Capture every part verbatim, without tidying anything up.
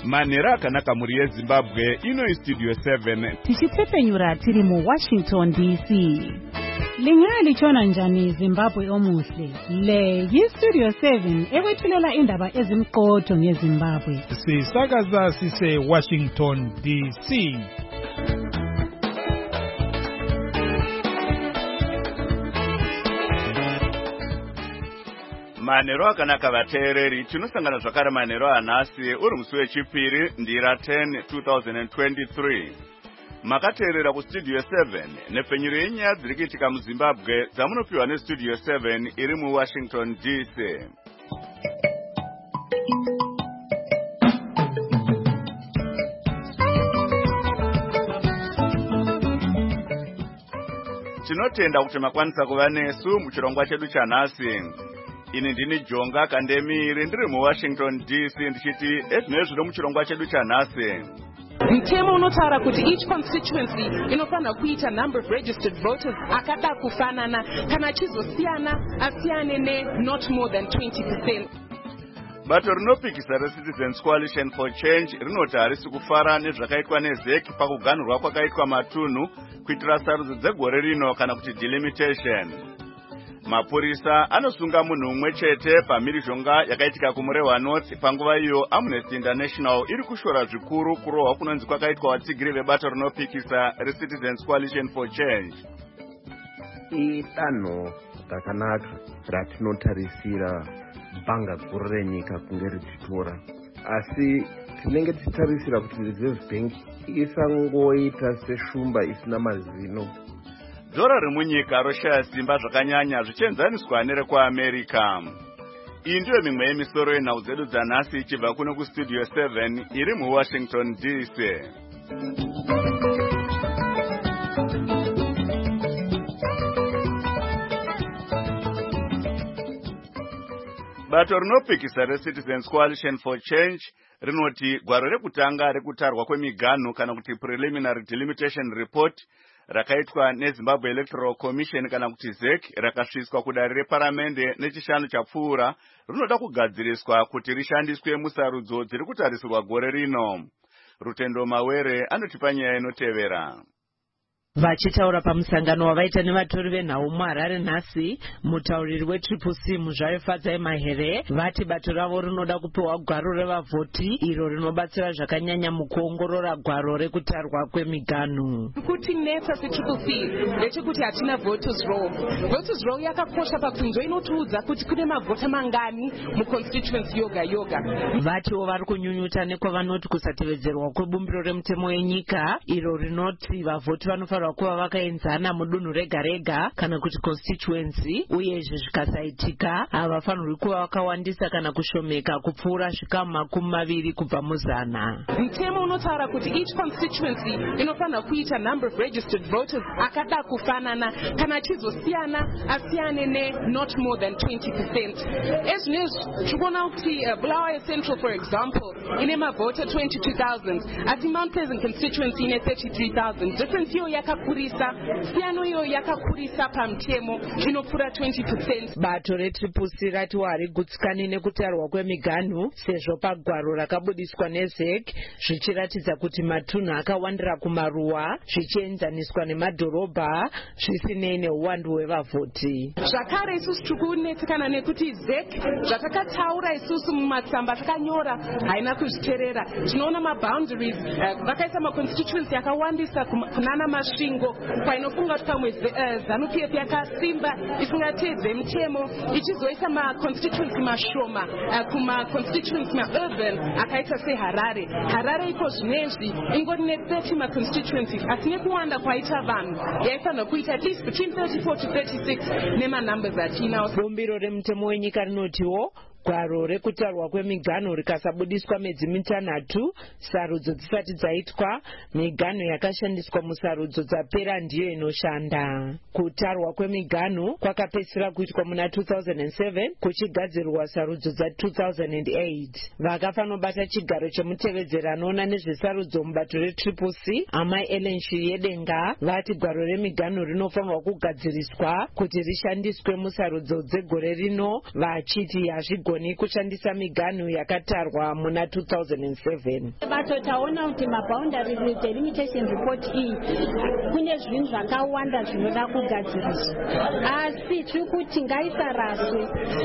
Manera akanaka muri yeZimbabwe ino Studio seven. Tichitsepenyura tiri mu Washington D C. Lingali chona njani Zimbabwe omuhle. Le yi Studio seven ekwethulela indaba ezimqotho ngeZimbabwe. Sisakaza sise Washington D C. Manero akanaka vateereri tinosangana zvakare manero anhasi uri musi wechipiri ndira ten twenty twenty-three. Makateerera kuStudio seven nepfenyuro yenyaya dziri kuitika muZimbabwe dzamunopiwa neStudio seven iri muWashington D C. Tinotenda kuti makwanisa kuva nesu muchirongwa chedu chanhasi. Ini ndini Jonga Kandemiri ndiri muWashington D C ndichiti ezvinezvi zviri muchirongwa chedu chanhasi. Mtemo unotaura kuti each constituency inofanira kuita number of registered voters akada kufanana kana chizosiyana asiyane ne not more than twenty percent. Bato rinopikisa reCitizens Coalition for Change rinoti harisi kufara nezvakaitwa neZEC pakuganhurwa kwakaitwa matunhu kuitira sarudzo dzegore rino kana kuti delimitation. Mapurisa anosunga munhu umwe chete pamhirizhonga yakaitika kuMurewa North panguva iyo Amnesty International iri kushora zvikuru kurohwa kunonzi kwakaitwa vatsigiri vebato rinopikisa reCitizens Coalition for Change. Idanho rakanaka ratinotarisira bhanga guru renyika kunge richitora, asi tinenge tichitarisira kuti Reserve Bank isangoita seshumba isina mazino. Dhora remunyika roshaya simba zvakanyanya zvichienzaniswa nerekwaAmerica. Iyi ndiyo mimwe yemisoro yenhau dzedu dzanhasi ichibva kuno kuStudio seven iri muWashington D C. Bato rinopikisa reCitizens Coalition for Change rinoti gwaro rekutanga rekutarwa kwemiganhu kana kuti preliminary delimitation report rakaitwa neZimbabwe Electoral Commission kana kuti ZEC rakasviswa kudare reparamende nechishanu chapfuura rinoda kugadziriswa kuti rishandiswe musarudzo dziri kutarisirwa gore rino. Rutendo Mawere anotipa nyaya inotevera. Vachitaura pamusangano wavaita nevatori venhau muHarare nhasi, mutauriri weTriple C Muzvayo Fadzai Mahere vati bato ravo rinoda kupiwa gwaro revavhoti iro rinobatsira zvakanyanya mukuongorora gwaro rekutarwa kwemiganhu. Kuti neta seTriple C ndechekuti hatina voters roll. Voters roll yakakosha pakunzwa inotiudza kuti kune mavhota mangani muconstituency yoga yoga. Vatiwo vari kunyunyuta nekwavanoti kusatevedzerwa kwebumbiro remutemo yenyika iro rinoti vavhoti vanofanira kuva vakaenzana mudunhu rega rega kana kuti constituency, uye izvi zvikasaitika havafanirwi kuva vakawandisa kana kushomeka kupfuura zvikamu makumi maviri kubva muzana. Mtemo unotaura kuti each constituency inofanira kuita number of registered voters akada kufanana kana chizosiyana asiyane ne not more than twenty percent. Ezvinezvi tikuona kuti Bulawayo Central for example ine mavhota twenty-two thousand asi Mount Pleasant constituency ine thirty-three thousand. Difference iyo yakakurisa, siyano iyo yakakurisa pamtemo inopfuura twenty percent. Bato reTriple C rati harigutsikani nekutarwa kwemiganhu sezvo pagwaro rakabudiswa neZEC zvichiratidza kuti matunhu akawandira kumaruwa zvichienzaniswa nemadhorobha zvisinei neuwandu hwevavhoti. Zvakare isusu tirikunetsekana nekuti ZEC zvatakataura isusu mumatsamba takanyora haina kuzviteerera. Tinoona maboundaries vakaisa maconstituency yakawandisa kunana masvingo kwainofunga kuti pamwe ZANU-P F yakasimba isingateedze mutemo ichizoisa maconstituency mashoma kumaconstituency maurban akaita seHarare. Harare iko zvinezvi ingori ne-thirty maconstituencies asi nekuwanda kwaita vanhu yaifanira kuita at least between thirty-four to thirty-six nemanumbers atinawo. Bumbiro remutemo wenyika rinotiwo gwaro rekutarwa kwemiganhu rikasabudiswa mwedzi mitanhatu sarudzo dzisati dzaitwa, miganhu yakashandiswa musarudzo dzapera ndiyo inoshanda. Kutarwa kwemiganhu kwakapedzisira kuitwa muna two thousand seven kuchigadzirwa sarudzo dza two thousand eight. Vakafanobata chigaro chemutevedzeri anoona nezvesarudzo mubato reTriple C Amai Ellen Shiriyedenga vati gwaro remiganhu rinofanirwa kugadziriswa kuti rishandiswe musarudzo dzegore rino, vachiti hazvigoni havagoni kushandisa miganhu yakatarwa muna two thousand seven. Bato taona kuti maboundary delimitation report iyi kune zvinhu zvakawanda zvinoda kugadziriswa, asi tiri kuti ngaisaraswe,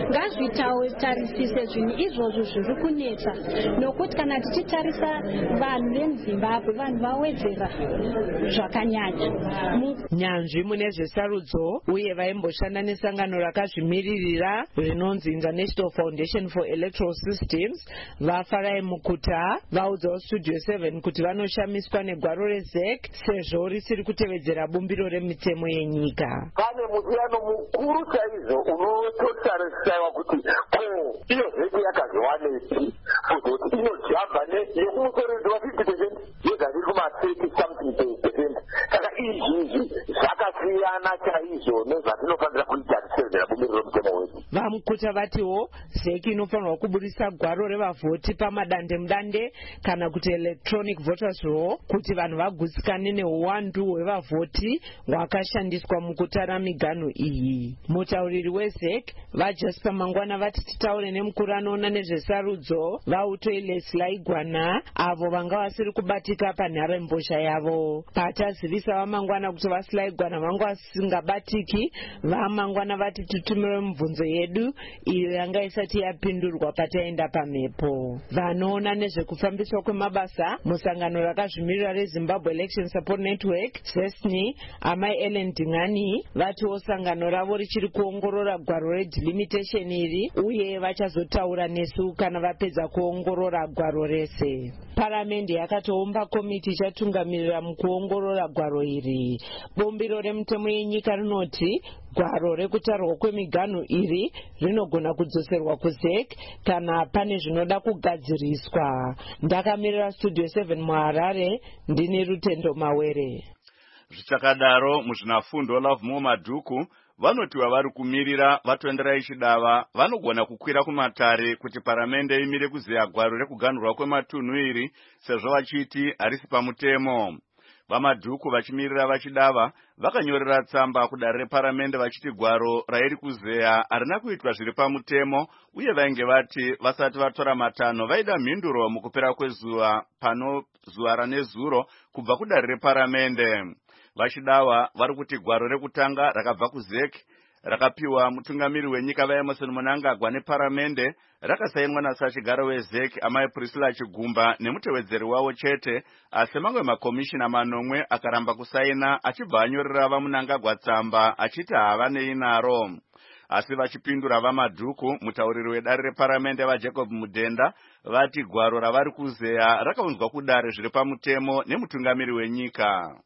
ngazvitarisise zvinhu izvozvo zviri kunetsa, nokuti kana tichitarisa vanhu vemuZimbabwe vanhu vawedzera zvakanyanya. Nyanzvi mune zvesarudzo uye vaimboshanda nesangano rakazvimiririra rinonzi International Foundation for Electoral Systems vafarai mukuta vaudzawo Studio seven kuti vanoshamiswa negwaro rezek sezvo risiri kutevedzera bumbiro remitemo yenyika. Pane musiyano mukuru chaizvo unototariswa kuti ko iyo zeki yakazowanepi kuzoti inojamba nekumutoredzwa fifty percent yega ziri kuma-thirty something percent. Saka izvizvi zvakasiyana chaizvo nezvatinofanira kuitarisira bumbiro remitemo wedu. Vamukuta vatiwo zeki inofanirwa kuburisa gwaro revavhoti pamadande mudande kana kuti electronic voters roll kuti vanhu vagutsikane neuwandu hwevavhoti hwakashandiswa mukutara miganhu iyi. Mutauriri wezek vaJasper Mangwana vati titaure nemukuru anoona nezvesarudzo vautoi Leslie Igwana avo vanga vasiri kubatika panharembozha yavo. Patazivisa vaMangwana kuti vaSly Igwana vanga vasingabatiki, vaMangwana vati tutumire mibvunzo yedu iyo yanga isati yapindurwa pataenda pamhepo. Vanoona nezvekufambiswa kwemabasa musangano rakazvimirira reZimbabwe Election Support Network ZESNI amai Ellen Dingani vatiwo sangano ravo richiri kuongorora gwaro redelimitation iri uye vachazotaura nesu kana vapedza kuongorora gwaro rese. Paramendi yakatoumba komiti ichatungamirira mukuongorora gwaro iri. Bumbiro remitemo yenyika rinoti gwaro rekutarwa kwemiganhu iri rinogona kudzoserwa kuzek kana pane zvinoda kugadziriswa. Ndakamirira Studio seven muHarare, ndini Rutendo Mawere. Zvichakadaro muzvinafundo Love Madhuku vanoti vari kumirira vatoenderai chidava vanogona kukwira kumatare kuti paramende imire kuzeya gwaro rekuganhurwa kwematunhu iri sezvo vachiti harisi pamutemo. VaMadhuku vachimirira vachidava vakanyorera tsamba kudare reparamende vachiti gwaro rairi kuzeya harina kuitwa zviri pamutemo uye vainge vati vasati vatora matanho vaida mhinduro mukupera kwezuva pano zuva ranezuro kubva kudare reparamende. Vachidava vari kuti gwaro rekutanga rakabva kuzek rakapiwa mutungamiri wenyika vaEmerson Mnangagwa neparamende rakasainwa nasachigaro wezek amai Priscilla Chigumba nemutevedzeri wavo chete, asi mamwe makomishina manomwe akaramba kusaina achibva anyorera vaMnangagwa tsamba achiti havanei naro. Asi vachipindura vaMadhuku, mutauriri wedare reparamende vaJacob Mudenda vati gwaro ravari kuzeya rakaunzwa kudare zviri pamutemo nemutungamiri wenyika.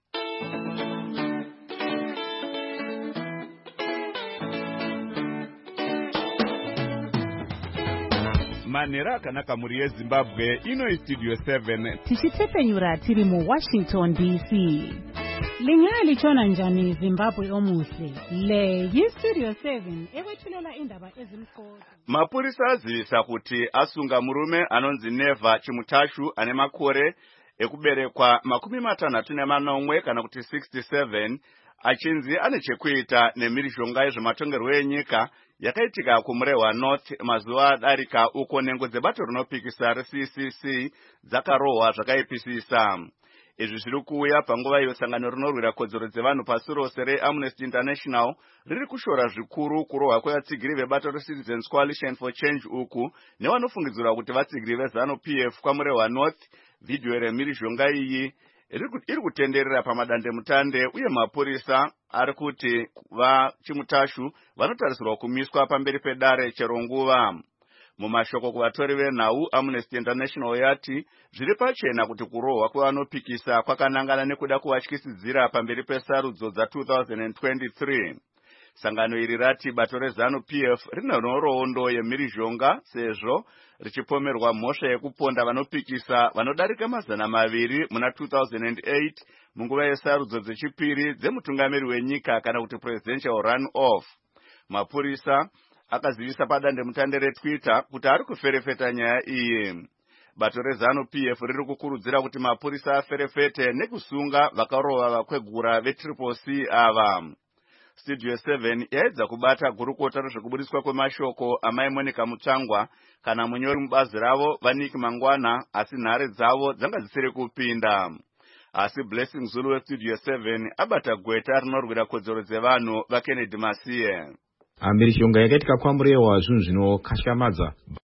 Manhero akanaka muri yeZimbabwe, ino Studio seven. Tichitepenyura tiri muWashington D C. Linga lichona njani Zimbabwe omuhle. Le yiStudio seven ekwethulela indaba ezimqoka. Mapurisa azivisa kuti asunga murume anonzi Neva Chimutashu ane makore ekuberekwa makumi matanhatu nemanomwe kana kuti sixty-seven achinzi ane chekuita nemhirizhonga yezvematongerwo enyika yakaitika kumurehwa North mazuva adarika uko nhengo dzebato rinopikisa reC C C dzakarohwa zvakaipisisa. Izvi zviri kuuya panguva iyo sangano rinorwira kodzero dzevanhu pasi rose reAmnesty International riri kushora zvikuru kurohwa kwevatsigiri vebato reCitizens Coalition for Change uku nevanofungidzirwa kuti vatsigiri veZanu P F kwamurehwa North. Video remhirizhonga iyi iri kutenderera pamadande mutande uye mapurisa ari kuti vaChimutashu vanotarisirwa kumiswa pamberi pedare chero nguva. Mumashoko kuvatori venhau, Amnesty International yati zviri pachena kuti kurohwa kwevanopikisa kwakanangana nekuda kuvatyisidzira pamberi pesarudzo dza two thousand twenty-three. Sangano iri rati bato reZanu P F rine nhoroondo yemhirizhonga sezvo richipomerwa mhosva yekuponda vanopikisa vanodarika mazana maviri muna two thousand eight munguva yesarudzo dzechipiri dzemutungamiri wenyika kana kuti presidential run-off. Mapurisa akazivisa padande mutande reTwitter kuti ari kuferefeta nyaya iyi. Bato reZanu P F riri kukurudzira kuti mapurisa aferefete nekusunga vakarohwa vakwegura veTriple C ava. Studio seven yaedza kubata gurukota rezvekubudiswa kwemashoko amai Monica Mutsvangwa kana munyori mubazi ravo Vaniki Mangwana, asi nhare dzavo dzanga dzisiri kupinda. Asi Blessing Zulu weStudio seven abata gweta rinorwira kodzero dzevanhu vaKennedy Masiye. Mhirishonga yakaitika kwamburewa zvinhu zvinokashamadza.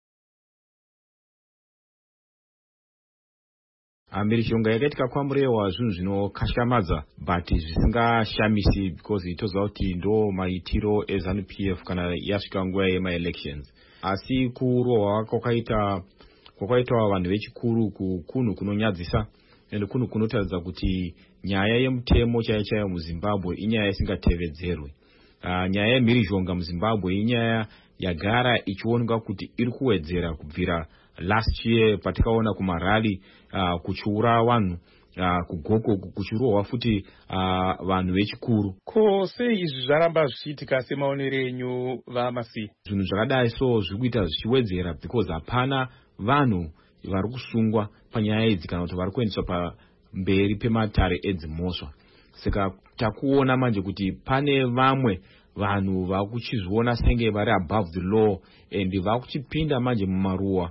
Mhirishonga yakaitika kwamburewa zvinhu zvinokashamadza but zvisingashamisi because itoziva kuti ndo maitiro eZANU P F kana yasvika nguva yema-elections. Asi kurohwa kwakaita kwakaitwa vanhu vechikuru kukunhu kunonyadzisa ende kunhu kunotaridza kuti nyaya yemutemo chaiyo chaiyo muZimbabwe inyaya isingatevedzerwe. Uh, nyaya yemhirishonga muZimbabwe inyaya yagara ichioneka kuti iri kuwedzera kubvira last year patikaona kumarali uh, kuchiura vanhu uh, kugoko kuchirohwa futi uh, vanhu vechikuru. Ko sei izvi zvaramba zvichiitika semaonero enyu vaMasiye? Zvinhu zvakadai so zviri kuita zvichiwedzera because hapana vanhu vari kusungwa panyaya idzi kana kuti vari kuendeswa pamberi pematare edzimhosva. Saka takuona manje kuti pane vamwe vanhu vakuchizviona senge vari above the law and vakuchipinda manje mumaruwa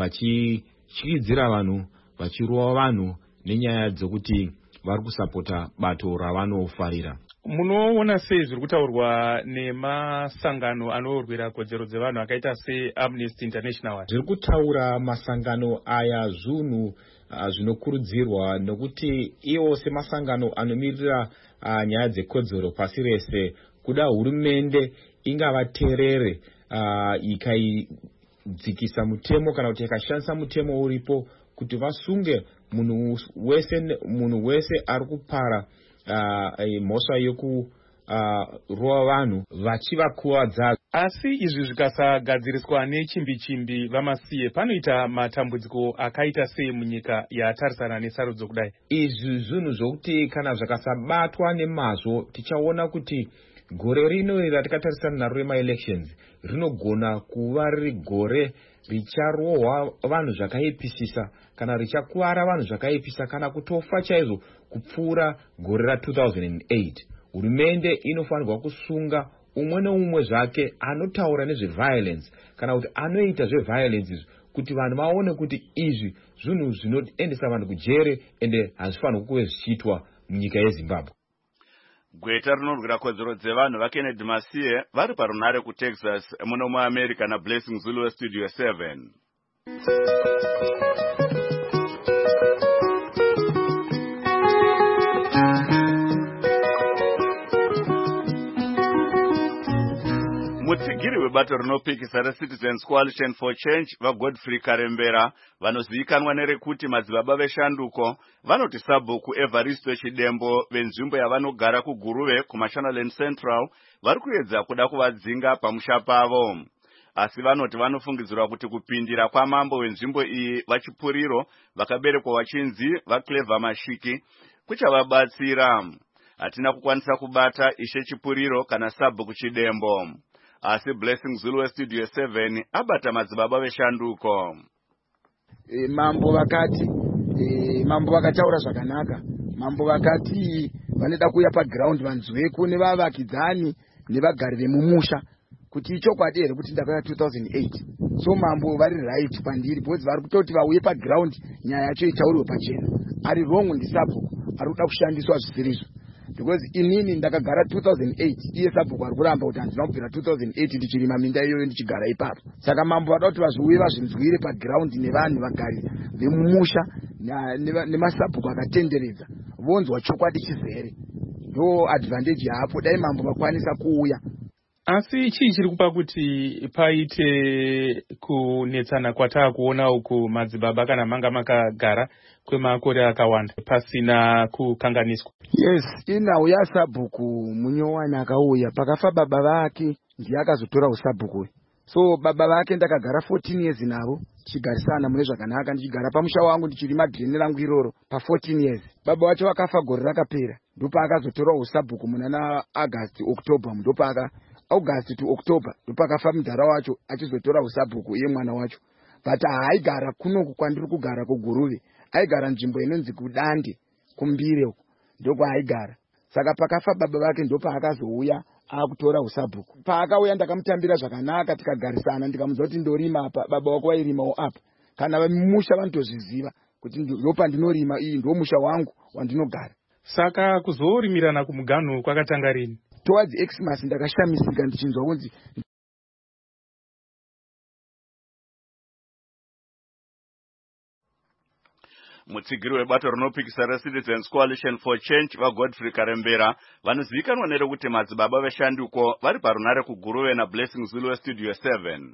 vachityidzira vanhu vachirova vanhu nenyaya dzekuti vari kusapota bato ravanofarira. Munoona sei zviri kutaurwa nemasangano anorwira kodzero dzevanhu akaita seAmnesty International? Zviri kutaura masangano aya zvinhu uh, zvinokurudzirwa nokuti iwo semasangano anomirira uh, nyaya dzekodzero pasi rese kuda hurumende ingavaterere uh, ikaidzikisa mutemo kana kuti ikashandisa mutemo uripo kuti vasunge munhu wese munhu wese ari kupara uh, mhosva yoku uh, rova vanhu vachivakuwadza. Asi izvi zvikasagadziriswa nechimbi-chimbi vaMasiye, panoita matambudziko akaita sei munyika yatarisana nesarudzo kudai? Izvi zvinhu zvokuti kana zvakasabatwa nemazvo tichaona kuti gore rino ratikatarisana naro rema-elections rinogona kuva riri gore richarohwa vanhu zvakaipisisa kana richakuwara vanhu zvakaipisa kana kutofa chaizvo kupfuura gore ra two thousand eight. Hurumende inofanirwa kusunga umwe neumwe zvake anotaura nezveviolence kana kuti anoita zveviolence izvi kuti vanhu vaone kuti izvi zvinhu zvinoendesa vanhu kujere ende hazvifanirwi kuve zvichiitwa munyika yeZimbabwe. Gweta rinorwira kodzero dzevanhu vaKennedy Masiye vari parunare kuTexas muno muAmerica naBlessing Zulu weStudio seven. Mutsigiri webato rinopikisa reCitizens Coalition for Change vaGodfrey Karembera vanozivikanwa nerekuti madzibaba veshanduko vanoti sabhuku Evaristo Chidembo venzvimbo yavanogara kuGuruve kuMashonaland Central vari kuedza kuda kuvadzinga pamusha pavo. Asi vanoti vanofungidzirwa kuti kupindira kwamambo wenzvimbo iyi vaChipuriro vakaberekwa vachinzi vaClever Mashiki kuchavabatsira. Hatina kukwanisa kubata Ishe Chipuriro kana sabhuku Chidembo. Asi Blessing Zulu weStudio seven abata madzibaba veshanduko. E, mambo vakati e, mambo vakataura zvakanaka. Mambo vakati vanoda kuuya paground vanzweko nevavakidzani nevagari vemumusha kuti ichokwadi here kuti ndakauya two thousand eight. So mambo vari right pandiri because vari kutoti vauye paground nyaya yacho itaurirwe pachena. Ari wrong ndisabhuku ari kuda kushandiswa zvisirizvo. Because inini ndakagara two thousand eight iye sabhuku ari kuramba kuti handina kubvira two thousand eight ndichirima minda iyoyo ndichigara ipapo. Saka mambo vada kuti vazviuye vazvinzwire paground nevanhu vagari vemumusha nemasabhuku akatenderedza vonzwa chokwadi chizere. Ndo advantage yapo dai mambo vakwanisa kuuya. Asi chii chiri kupa kuti paite kunetsana kwataa kuona uku madzibaba kana manga makagara kwemakore akawanda pasina kukanganiswa? Yes, inhau yasabhuku munyowani akauya pakafa baba vake ndiye akazotora usabhuku. So baba vake ndakagara fourteen years navo tichigarisana mune zvakanaka ndichigara pamusha wangu ndichirima dhireni rangu iroro pa fourteen years. Baba wacho vakafa gore rakapera ndopa akazotora usabhuku muna August October ndopa aka August to October ndopakafa mudhara wacho achizotora usabhuku iye mwana wacho. But haigara kunoku kwandiri kugara kuGuruve, aigara nzvimbo inonzi kuDande kumbire uko ndoko haigara. saka pakafa baba vake ndo paakazouya akutora usabhuku. Paakauya ndakamutambira zvakanaka, tikagarisana ndikamuudza kuti ndorima apa, baba wako wairimawo apa. Kana musha vanotozviziva kuti ndopa ndinorima, iyi ndo musha wangu wandinogara. Saka kuzorimirana kumuganhu kwakatanga rini? Towards Xmas ndakashamisika ndichinzwa kunzi mutsigiri webato rinopikisa reCitizens Coalition for Change vaGodfrey Karembera vanozivikanwa nerekuti madzibaba veshanduko vari parunare kuGuruve naBlessing Zulu weStudio seven.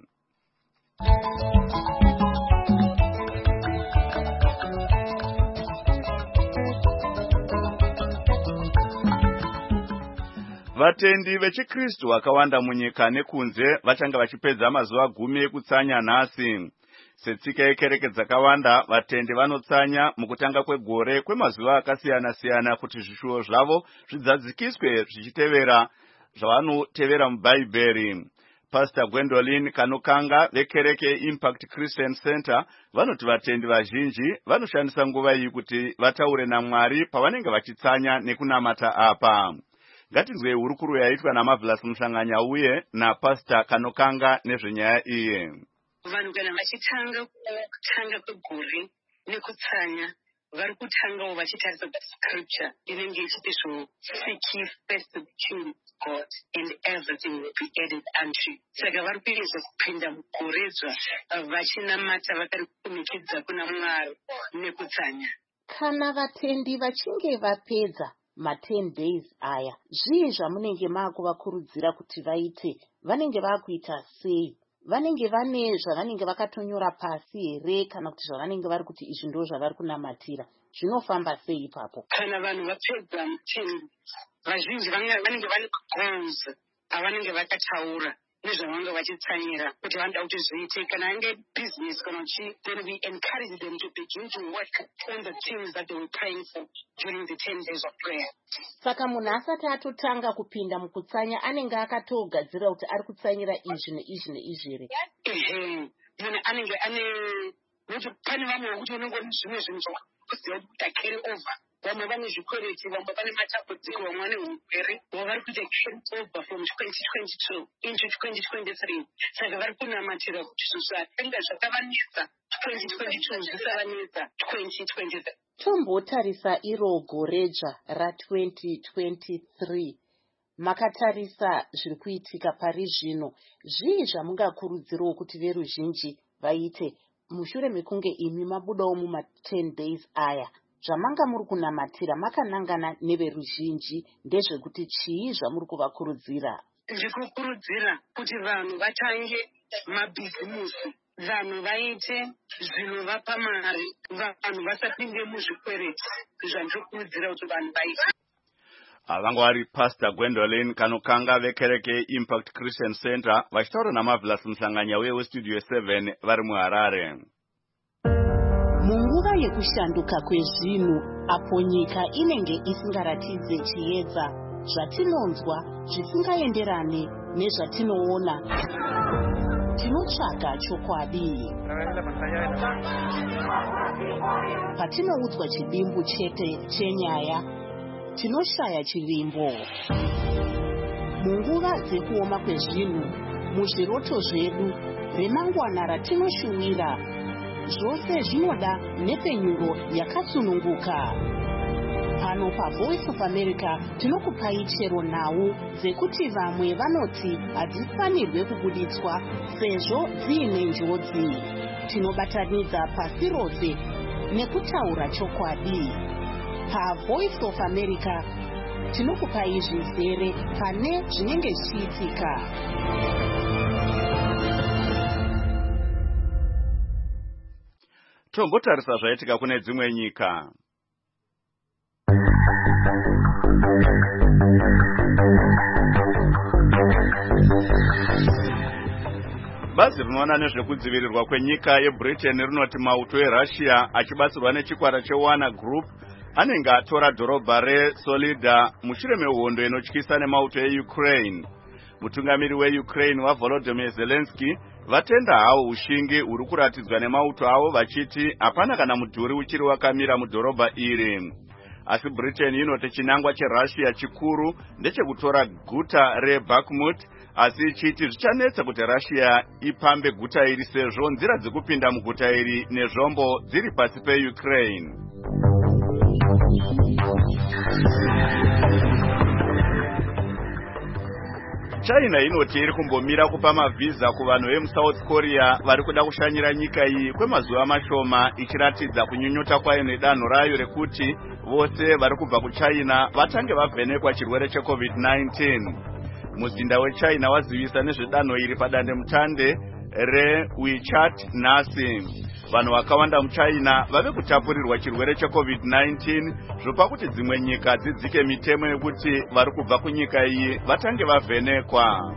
Vatendi vechikristu vakawanda munyika nekunze vachanga vachipedza mazuva gumi ekutsanya nhasi. Setsika yekereke dzakawanda vatendi vanotsanya mukutanga kwegore kwemazuva akasiyana siyana kuti zvishuwo zvavo zvidzadzikiswe zvichitevera zvavanotevera mubhaibheri. Pastor Gwendolyn Kanokanga vekereke Impact Christian Center vanoti vatendi vazhinji vanoshandisa nguva iyi kuti vataure naMwari pavanenge vachitsanya nekunamata apa. Ngatinzwe hurukuru yaitwa naMarvelous Musanganya uye naPastor Kanokanga nezvenyaya iyi. Vanhu kana vachitanga kutanga kwegore nekutsanya vari kutangawo vachitarisa pascripture inenge ichiti zvo seek ye first the kingdom of God and everything will be added unto you. Saka vari kuedza kupinda mugoredzwa vachinamata vakari kukumikidza kuna Mwari nekutsanya. Kana vatendi vachinge vapedza ma ten days aya, zvii zvamunenge maakuvakurudzira kuti vaite? Vanenge vakuita sei? Vanenge vane zvavanenge vakatonyora pasi here kana kuti zvavanenge vari kuti izvi ndo zvavari kunamatira? Zvinofamba sei ipapo? Kana vanhu vapedza mutendi vazhinji vanenge vane goals avanenge vakataura nezvavanenge vachitsanyira kuti vanoda kuti zviite. Kana ange business kana chi, then we encourage them to begin to work on the things that they were praying for during the ten days of prayer. Saka munhu asati atotanga kupinda mukutsanya anenge akatogadzira kuti ari kutsanyira izvi neizvi neizvi here? Ehe, munhu anenge ane nokuti pane vamwe vokuti unenge une zvimwe zvinhu zvakuziva kuti carry over. Vamwe vane zvikwereti, vamwe vane matambudziko, vamwe vane urwere, vamwe vari kuita carry over from twenty twenty-two into twenty twenty-three. Saka vari kunamatira kuti zvisakanga zvakavanetsa twenty twenty-two zvisavanetsa twenty twenty-three. Tombotarisa iro goredzva ra twenty twenty-three. Makatarisa zviri kuitika pari zvino. Zvii zvamungakurudzirawo kuti veruzhinji vaite mushure mekunge imi mabudawo muma ten days aya? Zvamanga muri kunamatira makanangana neveruzhinji ndezvekuti chii zvamuri kuvakurudzira? Ndikukurudzira kuti vanhu vatange mabhizimusi, vanhu vaite zvinovapa mari, vanhu vasapinde muzvikwereti. Zvandikurudzira kuti vanhu vaite. Avanga vari Pastor Gwendolyn Kanokanga vekereke Impact Christian Center vachitaura naMarvelous Musanganya uye weStudio seven vari muHarare. Munguva yekushanduka kwezvinhu apo nyika inenge isingaratidze chiedza, zvatinonzwa zvisingaenderane nezvatinoona, tinotsvaga chokwadi. Patinoudzwa chidimbu chete chenyaya, tinoshaya chivimbo. Munguva dzekuoma kwezvinhu, muzviroto zvedu, remangwana ratinoshuwira, zvose zvinoda nepenyuro yakasununguka. Pano paVoice of America tinokupai chero nhau dzekuti vamwe vanoti hadzifanirwe kubuditswa sezvo dziine njodzi. Tinobatanidza pasi rose nekutaura chokwadi. PaVoice of America tinokupai zvizere pane zvinenge zvichiitika. Tombotarisa zvaitika kune dzimwe nyika. Bazi rinoona nezvekudzivirirwa kwenyika yeBritain rinoti mauto eRussia achibatsirwa nechikwata cheWagner Group anenge atora dhorobha reSolida mushure mehondo inotyisa nemauto eUkraine. Mutungamiri weUkraine waVolodymyr Zelensky vatenda havo ushingi huri kuratidzwa nemauto avo vachiti hapana kana mudhuri uchiri wakamira mudhorobha iri. asi Britain inoti chinangwa cheRussia chikuru ndechekutora guta reBakhmut, asi ichiti zvichanetsa kuti Russia ipambe guta iri sezvo nzira dzekupinda muguta iri nezvombo dziri pasi peUkraine. China inoti iri kumbomira kupa mavhiza kuvanhu vemuSouth Korea vari kuda kushanyira nyika iyi kwemazuva mashoma, ichiratidza kunyunyuta kwayo nedanho rayo rekuti vose vari kubva kuChina vatange vavhenekwa chirwere cheCovid nineteen. Muzinda weChina wazivisa nezvedanho iri padandemutande reWeChat nhasi. Vanhu vakawanda muChina vave kutapurirwa chirwere cheCovid nineteen, zvopa kuti dzimwe nyika dzidzike mitemo yekuti vari kubva kunyika iyi vatange vavhenekwa.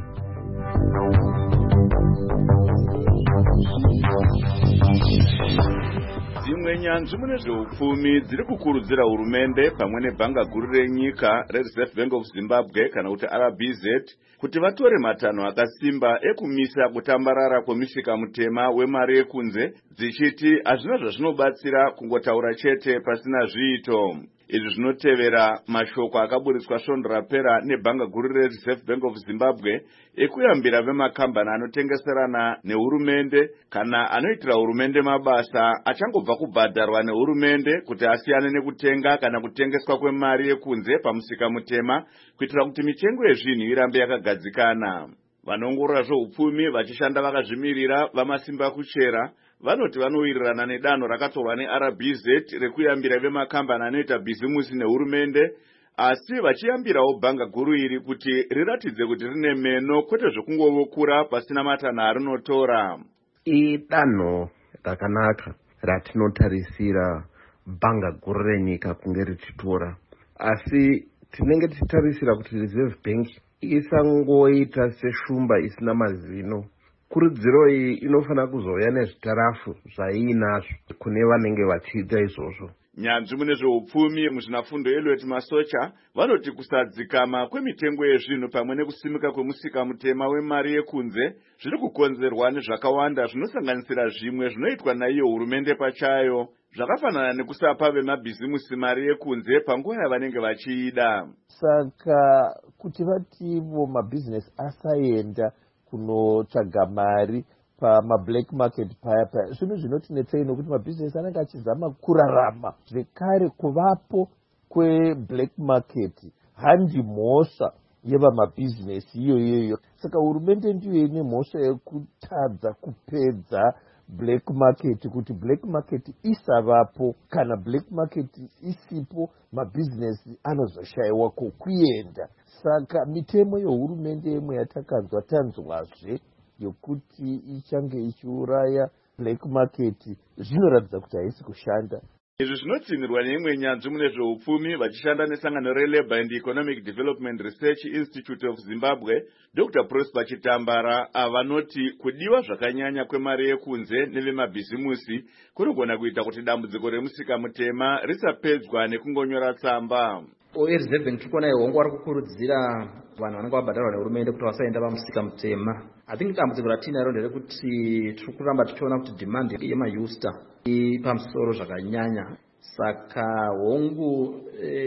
Dzimwe nyanzvi mune zveupfumi dziri kukurudzira hurumende pamwe nebhanga guru renyika reReserve Bank of Zimbabwe kana kuti R B Z kuti vatore matanho akasimba ekumisa kutambarara kwemisika mutema wemari yekunze, dzichiti hazvina zvazvinobatsira kungotaura chete pasina zviito. Izvi zvinotevera mashoko akaburitswa svondo rapera nebhanga guru reReserve Bank of Zimbabwe ekuyambira vemakambani anotengeserana nehurumende kana anoitira hurumende mabasa achangobva kubhadharwa nehurumende kuti asiyane nekutenga kana kutengeswa kwemari yekunze pamusika mutema kuitira kuti mitengo yezvinhu irambe yakagadzikana. Vanongorora zveupfumi vachishanda vakazvimirira vamasimba kuchera vanoti vanowirirana nedanho rakatorwa neR B Z rekuyambira vemakambani anoita bhizimusi nehurumende, asi vachiyambirawo bhanga guru iri kuti riratidze kuti rine meno kwete zvekungovokura pasina matanho arinotora. Idanho rakanaka ratinotarisira bhanga guru renyika kunge richitora, asi tinenge tichitarisira kuti Reserve Bank isangoita seshumba isina mazino. Kurudziro iyi inofanira kuzouya nezvitarafu zvaiinazvo kune vanenge vachiita izvozvo. Nyanzvi mune zveupfumi muzvinafundo Elliot Masocha vanoti kusadzikama kwemitengo yezvinhu pamwe nekusimika kwemusika mutema wemari yekunze zviri kukonzerwa nezvakawanda zvinosanganisira zvimwe zvinoitwa naiyo hurumende pachayo, zvakafanana nekusapa vemabhizimusi mari yekunze panguva yavanenge vachiida. Saka kuti vativo mabhizinesi asaenda kunotsvaga mari pamablack market paya paya, zvinhu zvinotinetsei nokuti mabhizinesi anenge achizama kurarama. Zvekare kuvapo kweblack market handi mhosva yevamabhizinesi iyo iyoyo. Saka hurumende ndiyo ine mhosva yekutadza kupedza black market, kuti black market isavapo. Kana black market isipo, mabhizinesi anozoshayiwa kokuenda. Saka mitemo yehurumende yemwe yatakanzwa tanzwazve yokuti ichange ichiuraya black market zvinoratidza kuti haisi kushanda. Izvi zvinotsinirwa neimwe nyanzvi mune zveupfumi vachishanda nesangano reLabour and Economic Development Research Institute of Zimbabwe, Doctor Prosper Chitambara, avanoti kudiwa zvakanyanya kwemari yekunze nevemabhizimusi kunogona kuita kuti dambudziko remusika mutema risapedzwa nekungonyora tsamba. Reserve Bank tikona ihongo vari kukurudzira vanhu vanenge vabhadharwa nehurumende kuti vasaenda pamusika mutema. I think dambudziko ratinaro nderekuti tiri kuramba tichiona kuti demand yemayusta ipamusoro zvakanyanya. Saka hongu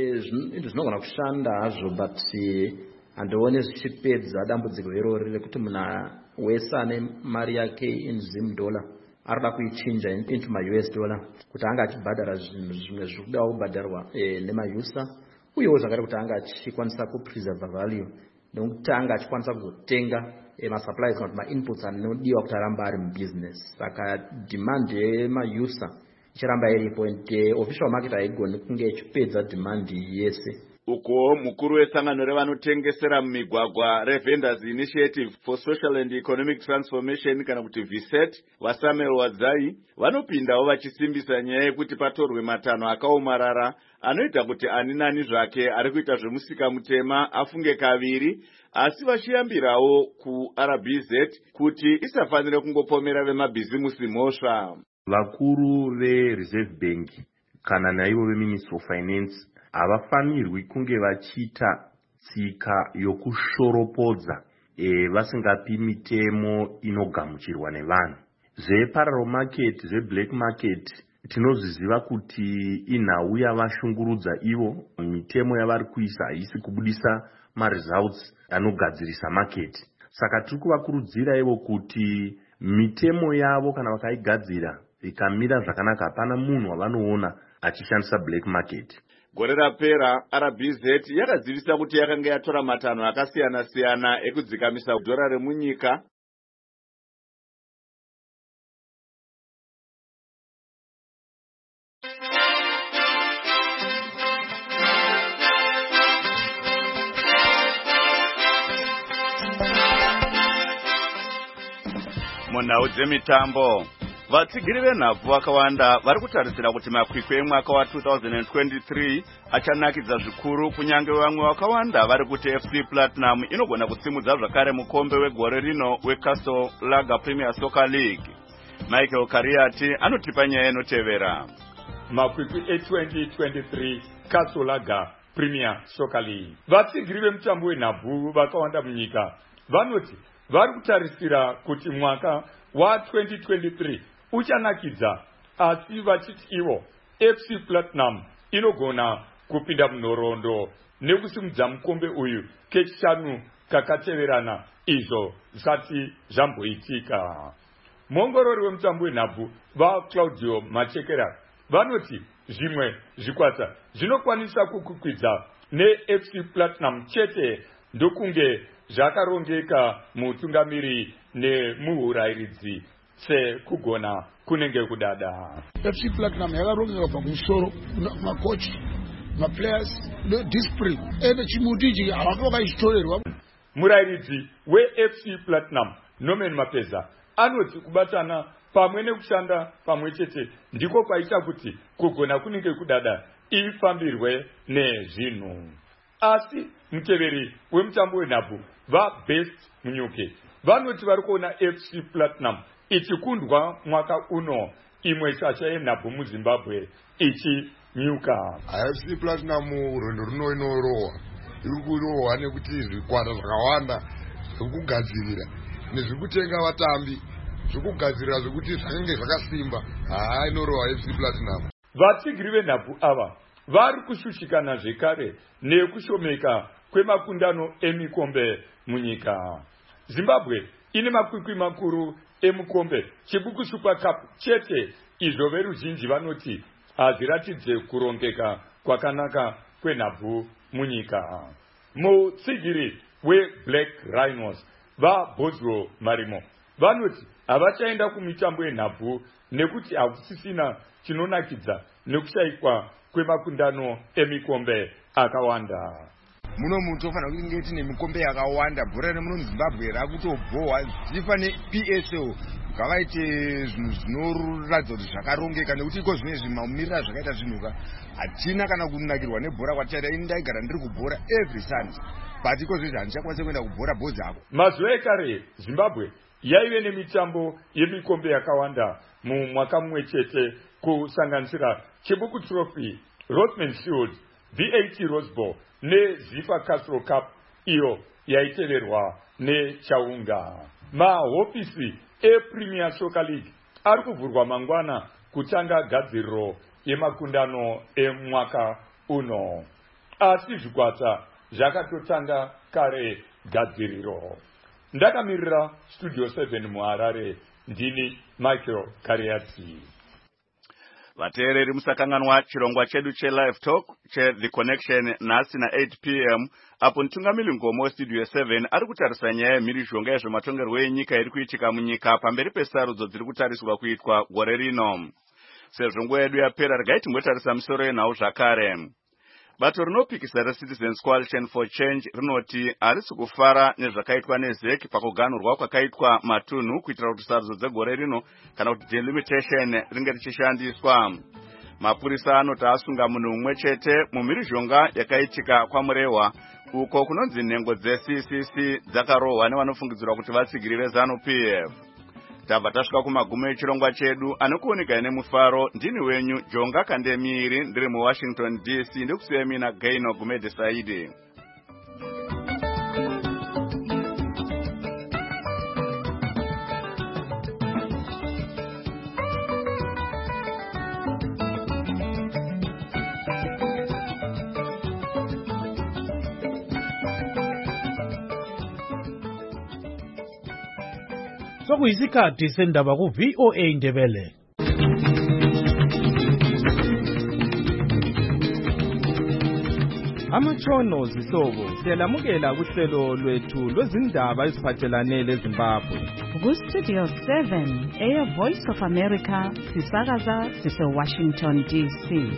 izvi zvinogona kushanda hazvo, but handione zvichipedza dambudziko irori rekuti munhu wese ane mari yake in Zim dollar arida kuichinja into ma-U S dollar kuti anga achibhadhara zvinhu zvimwe zviri kudawo kubhadharwa nemayusa, uyewo zvakare kuti anga achikwanisa kupreserve value nekuti anga achikwanisa kuzotenga masupplies kana kuti ma-inputs anodiwa kuti aramba ari mubusiness. Saka demand yemayusa ichiramba iripo, and official market haigoni kunge ichipedza demand yese. Uko mukuru wesangano revanotengesera mumigwagwa reVendors Initiative for Social and Economic Transformation kana kuti V S E T vaSamuel Wadzai vanopindawo vachisimbisa nyaya yekuti patorwe matanho akaomarara anoita kuti ani nani zvake ari kuita zvemusika mutema afunge kaviri, asi vachiyambirawo kuR B Z kuti isafanire kungopomera vemabhizimusi mhosva. Vakuru veReserve Bank kana naivo veMinistry of Finance havafanirwi kunge vachiita tsika yokushoropodza e, vasingapi mitemo inogamuchirwa nevanhu. Zveparallel market, zveblack market tinozviziva kuti inhau yavashungurudza ivo. Mitemo yavari kuisa haisi kubudisa maresults anogadzirisa market. Saka tiri kuvakurudzira ivo kuti mitemo yavo kana vakaigadzira ikamira zvakanaka, hapana munhu wavanoona achishandisa black market. Gore rapera R B Z yakazivisa kuti yakanga yatora matanho akasiyana siyana ekudzikamisa dhora remunyika. Munhau dzemitambo, vatsigiri venhabvu vakawanda vari kutarisira kuti makwikwi emwaka wa two thousand twenty-three achanakidza zvikuru, kunyange vamwe vakawanda vari kuti F C Platinum inogona kusimudza zvakare mukombe wegore rino weCastle Lager Premier Soccer League. Michael Kariati anotipa nyaya inotevera. Makwikwi e twenty twenty-three Castle Lager Premier Soccer League. Vatsigiri vemutambo wenhabvu vakawanda munyika vanoti vari kutarisira kuti mwaka wa twenty twenty-three uchanakidza, asi vachiti ivo F C Platinum inogona kupinda munhoroondo nekusimudza mukombe uyu kechishanu kakateverana, izvo zvisati zvamboitika. Muongorori wemutambo wenhabvu vaClaudio Machekera vanoti zvimwe zvikwata zvinokwanisa kukukwidza neF C Platinum chete ndokunge zvakarongeka mutungamiri nemuurayiridzi sekugona kunenge kudada. F C Platinum yakarongeka pamusoro makochi, maplayers, discipline ene chimuti ichi havakaitorerwa. Murayiridzi weF C Platinum Norman Mapeza anoti kubatana pamwe nekushanda pamwe chete ndiko kwaita kuti kugona kunenge kudada ifambirwe nezvinhu. Asi muteveri wemutambo wenhabvu vaBest munyuke vanoti vari kuona F C Platinum ichikundwa mwaka uno imwe shasha yenhabvu muZimbabwe ichinyuka. F C Platinum rwendo runo inorohwa, iri kurohwa nekuti zvikwata zvakawanda zvekugadzirira nezvekutenga vatambi, zvekugadzirira zvekuti zvanenge zvakasimba. Haa, inorohwa F C Platinum. Vatsigiri venhabvu ava vari kushushikana zvekare nekushomeka kwemakundano emikombe munyika. Zimbabwe ine makwikwi makuru emukombe Chibuku Super Cup chete, izvo veruzhinji vanoti hazviratidze kurongeka kwakanaka kwenhabvu munyika. Mutsigiri weBlack Rhinos vaBoswell Marimo vanoti havachaenda kumitambo yenhabvu nekuti hakusisina chinonakidza nekushayikwa kwemakundano emikombe akawanda. Muno mutofanira kunge tine mikombe yakawanda. Bhora remuno muZimbabwe rakutobhohwa zifa neP S L ngavaite zvinhu zvinoratidza kuti zvakarongeka, nekuti iko zvine zvimamirira zvakaita zvinhuka. Hatina kana kunakirwa nebhora kwataita. Ini ndaigara ndiri kubhora every Sunday, but iko zvizvi handichakwanisa kuenda kubhora bhodzi ako. Mazuva ekare Zimbabwe yaive nemitambo yemikombe yakawanda mumwaka mumwe chete, kusanganisira Chibuku Trophy, Rothman Shield, V eighty Rose Bowl neZifa Castro Cup iyo yaiteverwa neChaunga. Mahofisi ePremier Soccer League ari kuvhurwa mangwana kutanga gadziriro yemakundano emwaka uno, asi zvikwata zvakatotanga kare gadziriro. Ndakamirira Studio seven muHarare, ndini Michael Kariati. Vateereri musakanganwa chirongwa chedu cheLive Talk cheThe Connection nhasi na eight p m apo mutungamiri ngomo weStudio seven ari kutarisa nyaya yemhirizhonga yezvematongerwo enyika iri kuitika munyika pamberi pesarudzo dziri kutariswa kuitwa gore rino. Sezvo nguva yedu yapera, regai timbotarisa misoro yenhau zvakare. Bato rinopikisa reCitizens Coalition for Change rinoti harisi kufara nezvakaitwa neZEC pakuganhurwa kwakaitwa matunhu kuitira kuti sarudzo dzegore rino kana kuti delimitation ringe richishandiswa. Mapurisa anoti asunga munhu mumwe chete mumhirizhonga yakaitika kwaMurehwa, uko kunonzi nhengo dzeC C C dzakarohwa nevanofungidzirwa kuti vatsigiri veZanu P F. Tabva tasvika kumagumo echirongwa chedu, anokuoneka nemufaro. Ndini wenyu Jonga Kandemiri, ndiri muWashington D C, ndikusiya mina Gaino Gumede Saidi. sokuyisikhathi sendaba ku-V O A Ndebele. Amatshono zihlobo siyalamukela kuhlelo lwethu lwezindaba eziphathelane leZimbabwe. Ku-Studio seven, Air Voice of America, sisakaza sise-Washington D C.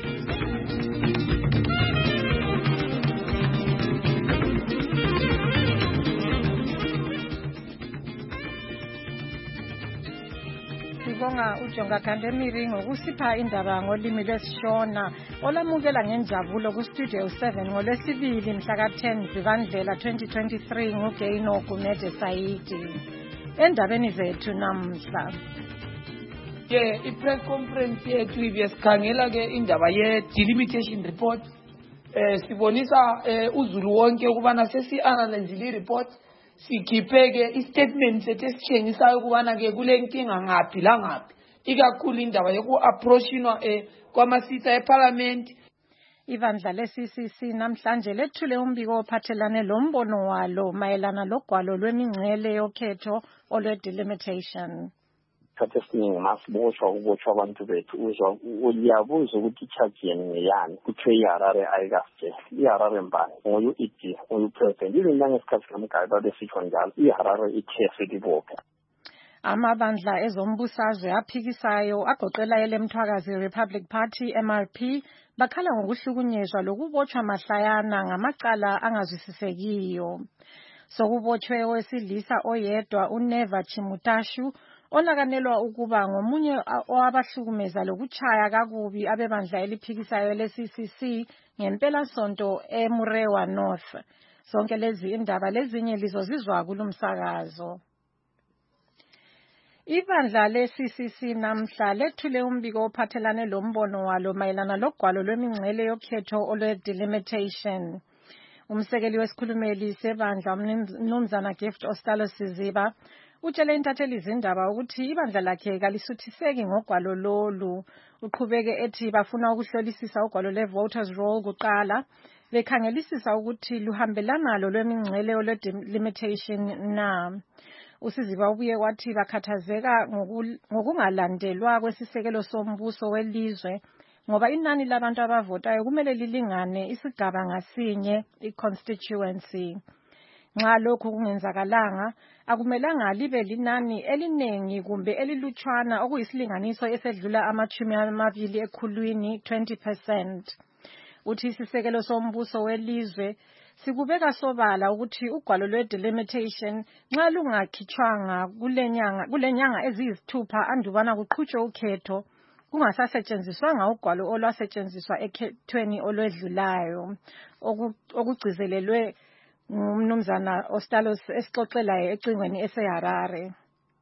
Sibonga uJonga Kandemiri ngokusipha indaba ngolimi lwesiShona olamukela ngenjabulo ku-Studio seven ngolwesibili mhla ka ten Zibandlela twenty twenty-three nguGaino Gumede Saidi. Endabeni zethu namhla. Yeah, i-press conference yethu ibesikhangela ke indaba ye-delimitation report. Eh sibonisa uzulu wonke ukubana sesi-analyze i-report. Sikhiphe-ke i-statement sethu esitshengisayo ukubana ke kule nkinga ngaphi la ngaphi ikakhulu indaba yoku-approachinwa um kwamasitha eParliament. Ibandla le-C C C namhlanje lethule umbiko ophathelane lombono walo mayelana logwalo lwemingcele yokhetho olwe-delimitation. Isikhathi esiningi masibotshwa ukubotshwa abantu bethu uzwa uyabuza ukuthi i-charge yeni ngeyani kuthiwe iHarare ayikasijele. iHarare mbani nguyu E D nguyu president ibe nangesikhathi sikamgayi babesitsho njalo iHarare ithe selibophe. Amabandla ezombusazwe aphikisayo agoqela elemthwakazi Republic Party M R P bakhala ngokuhlukunyezwa lokubotshwa mahlayana ngamacala angazwisisekiyo. Sokubotshwe owesilisa oyedwa uNeva Chimutashu olakanelwa ukuba ngomunye owabahlukumeza lokuchaya kakubi abebandla eliphikisayo le-C C C ngempela sonto eMurewa North. Zonke lezi indaba lezinye lizozizwa kulumsakazo. Ibandla le-C C C namhla lethule umbiko ophathelane lombono walo mayelana logwalo lwemingcele yokhetho olwe-delimitation. Umsekeli wesikhulumeli sebandla uMnumzana Gift Ostalo Siziba utshele intatheli izindaba ukuthi ibandla lakhe kalisuthiseki ngogwalo lolu. Uqhubeke ethi bafuna ukuhlolisisa ugwalo le-voters roll kuqala bekhangelisisa ukuthi luhambelana nalo lwemingcele olwe-delimitation na. Usiziba ubuye wathi bakhathazeka ngokungalandelwa kwesisekelo sombuso welizwe ngoba inani labantu abavotayo kumele lilingane isigaba ngasinye i-constituency. Nxa lokhu kungenzakalanga akumelanga libe linani elinengi kumbe elilutshwana okuyisilinganiso esedlula amachumi amabili ekhulwini twenty percent. Uthi isisekelo sombuso welizwe sikubeka sobala ukuthi ugwalo lwe-delimitation nxa lungakhitshwanga kulenyanga kulenyanga eziyisithupha andubana kuqhutshwe ukhetho kungasasetshenziswanga ugwalo olwasetshenziswa ekhethweni olwedlulayo okugcizelelwe ngumnumzana Ostalos esixoxelayo ecingweni eseHarare.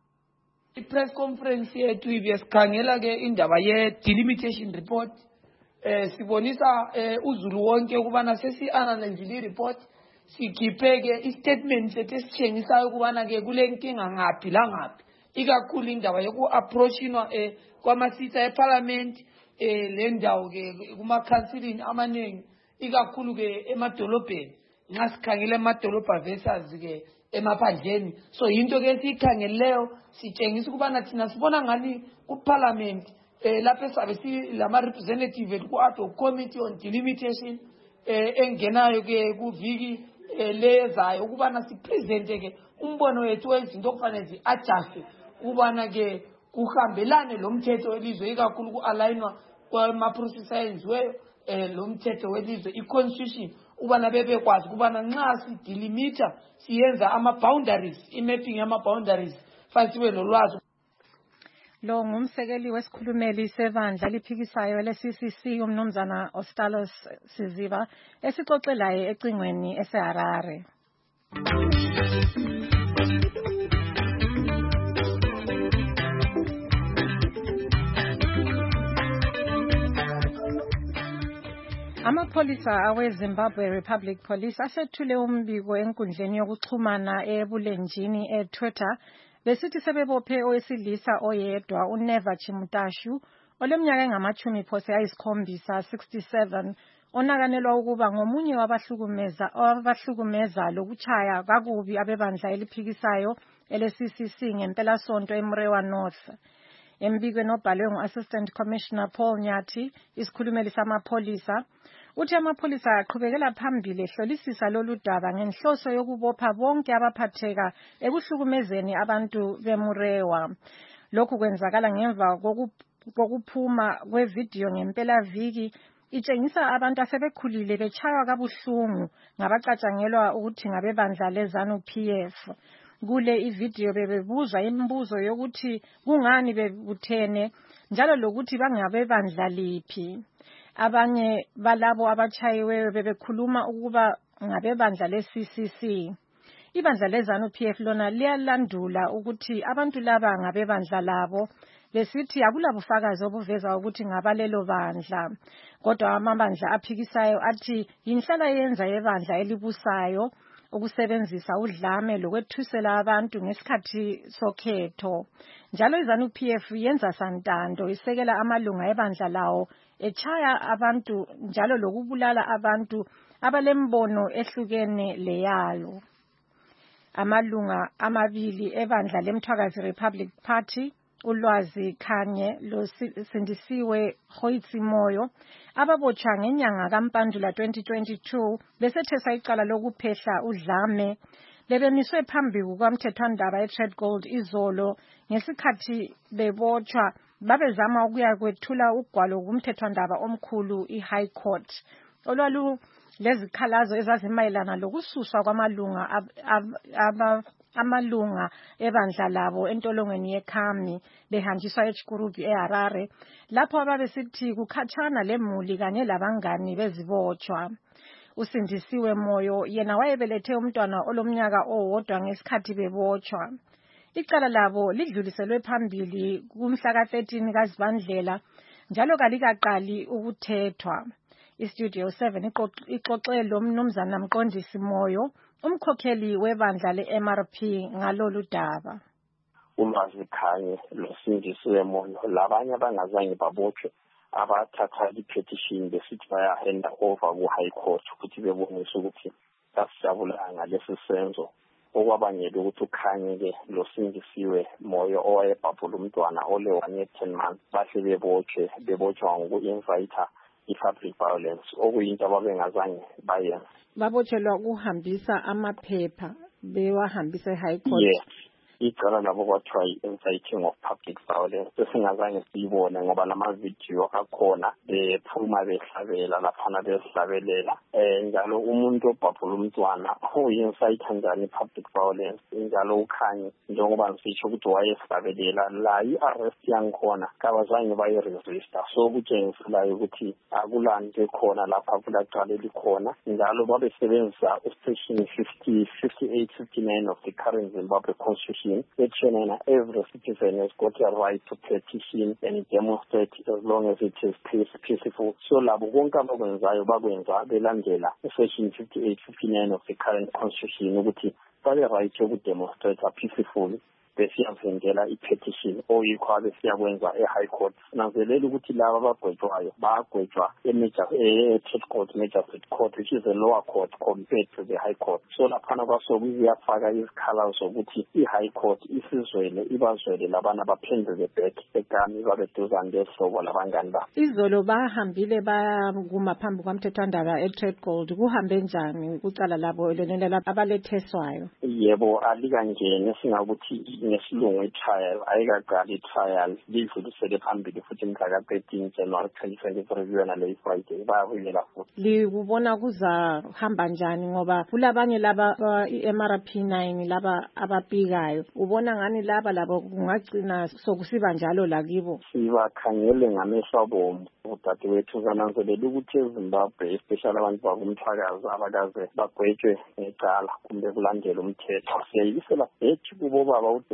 I-press conference yethu ibesikhangela ke indaba ye-delimitation report. Eh sibonisa uzulu wonke ukubana sesi-analyze i-report sikhiphe ke i-statement sethu esitshengisayo ukubana ke kule nkinga ngaphi la ngaphi ikakhulu indaba yoku-approachinwa um kwamasitha eParliament um le ndawo ke kuma-councilini amaningi ikakhulu ke emadolobheni nxa sikhangela emadolobha versus ke emaphandleni. So yinto ke esiyikhangeleleyo sitshengisa ukubana thina sibona ngani kuParliament eh lapho esabe silama representative ku-ad hoc committee on delimitation eh engenayo ke kuviki lezayo ukubana sipresente ke umbono wethu wezinto okufanele zi-adjust ukubana ke kuhambelane lo mthetho welizwe ikakhulu ku-alignwa kwama-process ayenziweyo um lo mthetho welizwe i-constitution ubana bebekwazi ukubana nxa sidelimita siyenza ama-boundaries i-mapping yama-boundaries fasiwe lolwazi. Lo ngumsekeli wesikhulumeli sebandla liphikisayo le-C C C umnumzana Ostalos Siziba esixoxelayo ecingweni eseHarare. Amapholisa aweZimbabwe Republic Police asethule umbiko enkundleni yokuxhumana ebulenjini eTwitter besithi sebebophe owesilisa oyedwa uNeva Chimutashu oleminyaka engamachumi phose ayisikhombisa sixty-seven onakanelwa ukuba ngomunye wabahlukumeza abahlukumeza lokuchaya kakubi abebandla eliphikisayo ele-C C C ngempelasonto eMurewa North. Embikweni obhalwe ngu-Assistant Commissioner Paul Nyathi, isikhulumeli samapholisa, uthi amapholisa aqhubekela phambili ehlolisisa lolu daba ngenhloso yokubopha bonke abaphatheka ekuhlukumezeni abantu beMurewa. Lokhu kwenzakala ngemva kokuphuma kwevidiyo ngempelaviki itshengisa abantu asebekhulile betshaywa kabuhlungu ngabacatshangelwa ukuthi ngabebandla leZANU P F. Kule ividiyo bebebuzwa imibuzo yokuthi kungani bebuthene njalo lokuthi bangabebandla liphi. Abanye balabo abachayiweyo bebekhuluma ukuba ngabebandla le-C C C. Ibandla leZANU P F lona liyalandula ukuthi abantu laba ngabebandla labo, besithi akulabufakazi obuveza ukuthi ngabalelo bandla. Kodwa amabandla aphikisayo athi yinhlala yenza yebandla elibusayo ukusebenzisa udlame lokwethusela abantu ngesikhathi sokhetho. Njalo iZANU P F yenza santando isekela amalunga ebandla lawo echaya abantu njalo lokubulala abantu abalembono ehlukene leyayo. Amalunga amabili ebandla leMthwakazi Republic Party, uLwazi Khanye loSindisiwe Khoitsi Moyo, ababotshwa ngenyanga kaMpandula twenty twenty-two besethesa icala lokuphehla udlame, bebemiswe phambi kukamthethwandaba eTradegold izolo ngesikhathi bebotshwa babezama ukuya kwethula ugwalo kumthethwandaba omkhulu iHigh Court olwalu lezikhalazo ezazimayelana lokususwa kwamalunga ab, ab, ab, amalunga ebandla labo entolongweni yeKhami behanjiswa eChikurubi eHarare lapho ababesithi kukhatshana lemuli kanye labangani bezibotshwa. Usindisiwe Moyo yena wayebelethe umntwana olomnyaka owodwa ngesikhathi bebotshwa. Icala labo lidluliselwe phambili kumhla ka thirteen kaZibandlela njalo kalikaqali ukuthethwa. iStudio seven ixoxe lo mnumzana Mqondisi Moyo, umkhokheli webandla le-M R P ngalolu daba. Ulwazi Khanye loSindisiwe Moyo labanye abangazange babotshwe abathatha i-petition besithi bayahenda over ku-High Court ukuthi bebonise ukuthi basijabulanga ngalesi senzo okwabangela ukuthi uKhanye-ke loSindisiwe Moyo owayebhabhula umntwana ole one year ten months bahle bebotshwe bebotshwa ngoku-inviter i-public violence okuyinto ababengazange bayenza. Babotshelwa ukuhambisa amaphepha bewahambisa eHigh Court. Yes. Icala labo kwathiwa i-inciting of public violence esingazange siyibone ngoba lamavidiyo akhona bephuma behlabela laphana behlabelela um njalo umuntu obhabhula umntwana uyi-incite njani i-public violence njalo uKhanye njengoba ngisitsho ukuthi wayehlabelela la i-arrest yangikhona kabazange bayiresista so kutshengiselayo ukuthi akulanto ekhona lapha kulacala elikhona njalo babesebenzisa usection fifty, fifty-eight, fifty-nine of the current Zimbabwe Constitution. That every citizen has got a right to petition and demonstrate as long as it is peaceful. So labo konke abakwenzayo bakwenza belandela section fifty-eight, fifty-nine of the current constitution ukuthi bale right yokudemonstrate peacefully besiyavendela i-petition oyikho abesiyakwenza e-High Court. Nanzelela ukuthi laba abagwetshwayo bagwetshwa e-Trade Magistrate Court, which is a lower court compared to the High Court. So laphana kwasobuyafaka izikhala zokuthi i-High Court isizwele ibazwele labana baphendule back eKhami babeduzane lehlobo labangani babo. Izolo bahambile bayakuma phambi kwamthethwandaba eTradegold. Kuhambe njani kucala labo lenela abaletheswayo? Yebo, alikangene singakuthi ngesilungu i-trial ayikaqali i-trial lidlulisele phambili futhi mhla ka thirteen January twenty twenty-three kuyona leyi Friday bayabuyela futhi. Likubona kuzahamba njani ngoba kulabanye laba i-M R P nine laba abapikayo, ubona ngani laba labo kungagcina sokusiba njalo lakibo? Sibakhangele ngamehlo abomu udadewethu zananzelela ukuthi eZimbabwe especially abantu bakumthwakazi abakaze bagwetshwe ngecala kumbe kulandela umthetho siyayibisela bethi kubo baba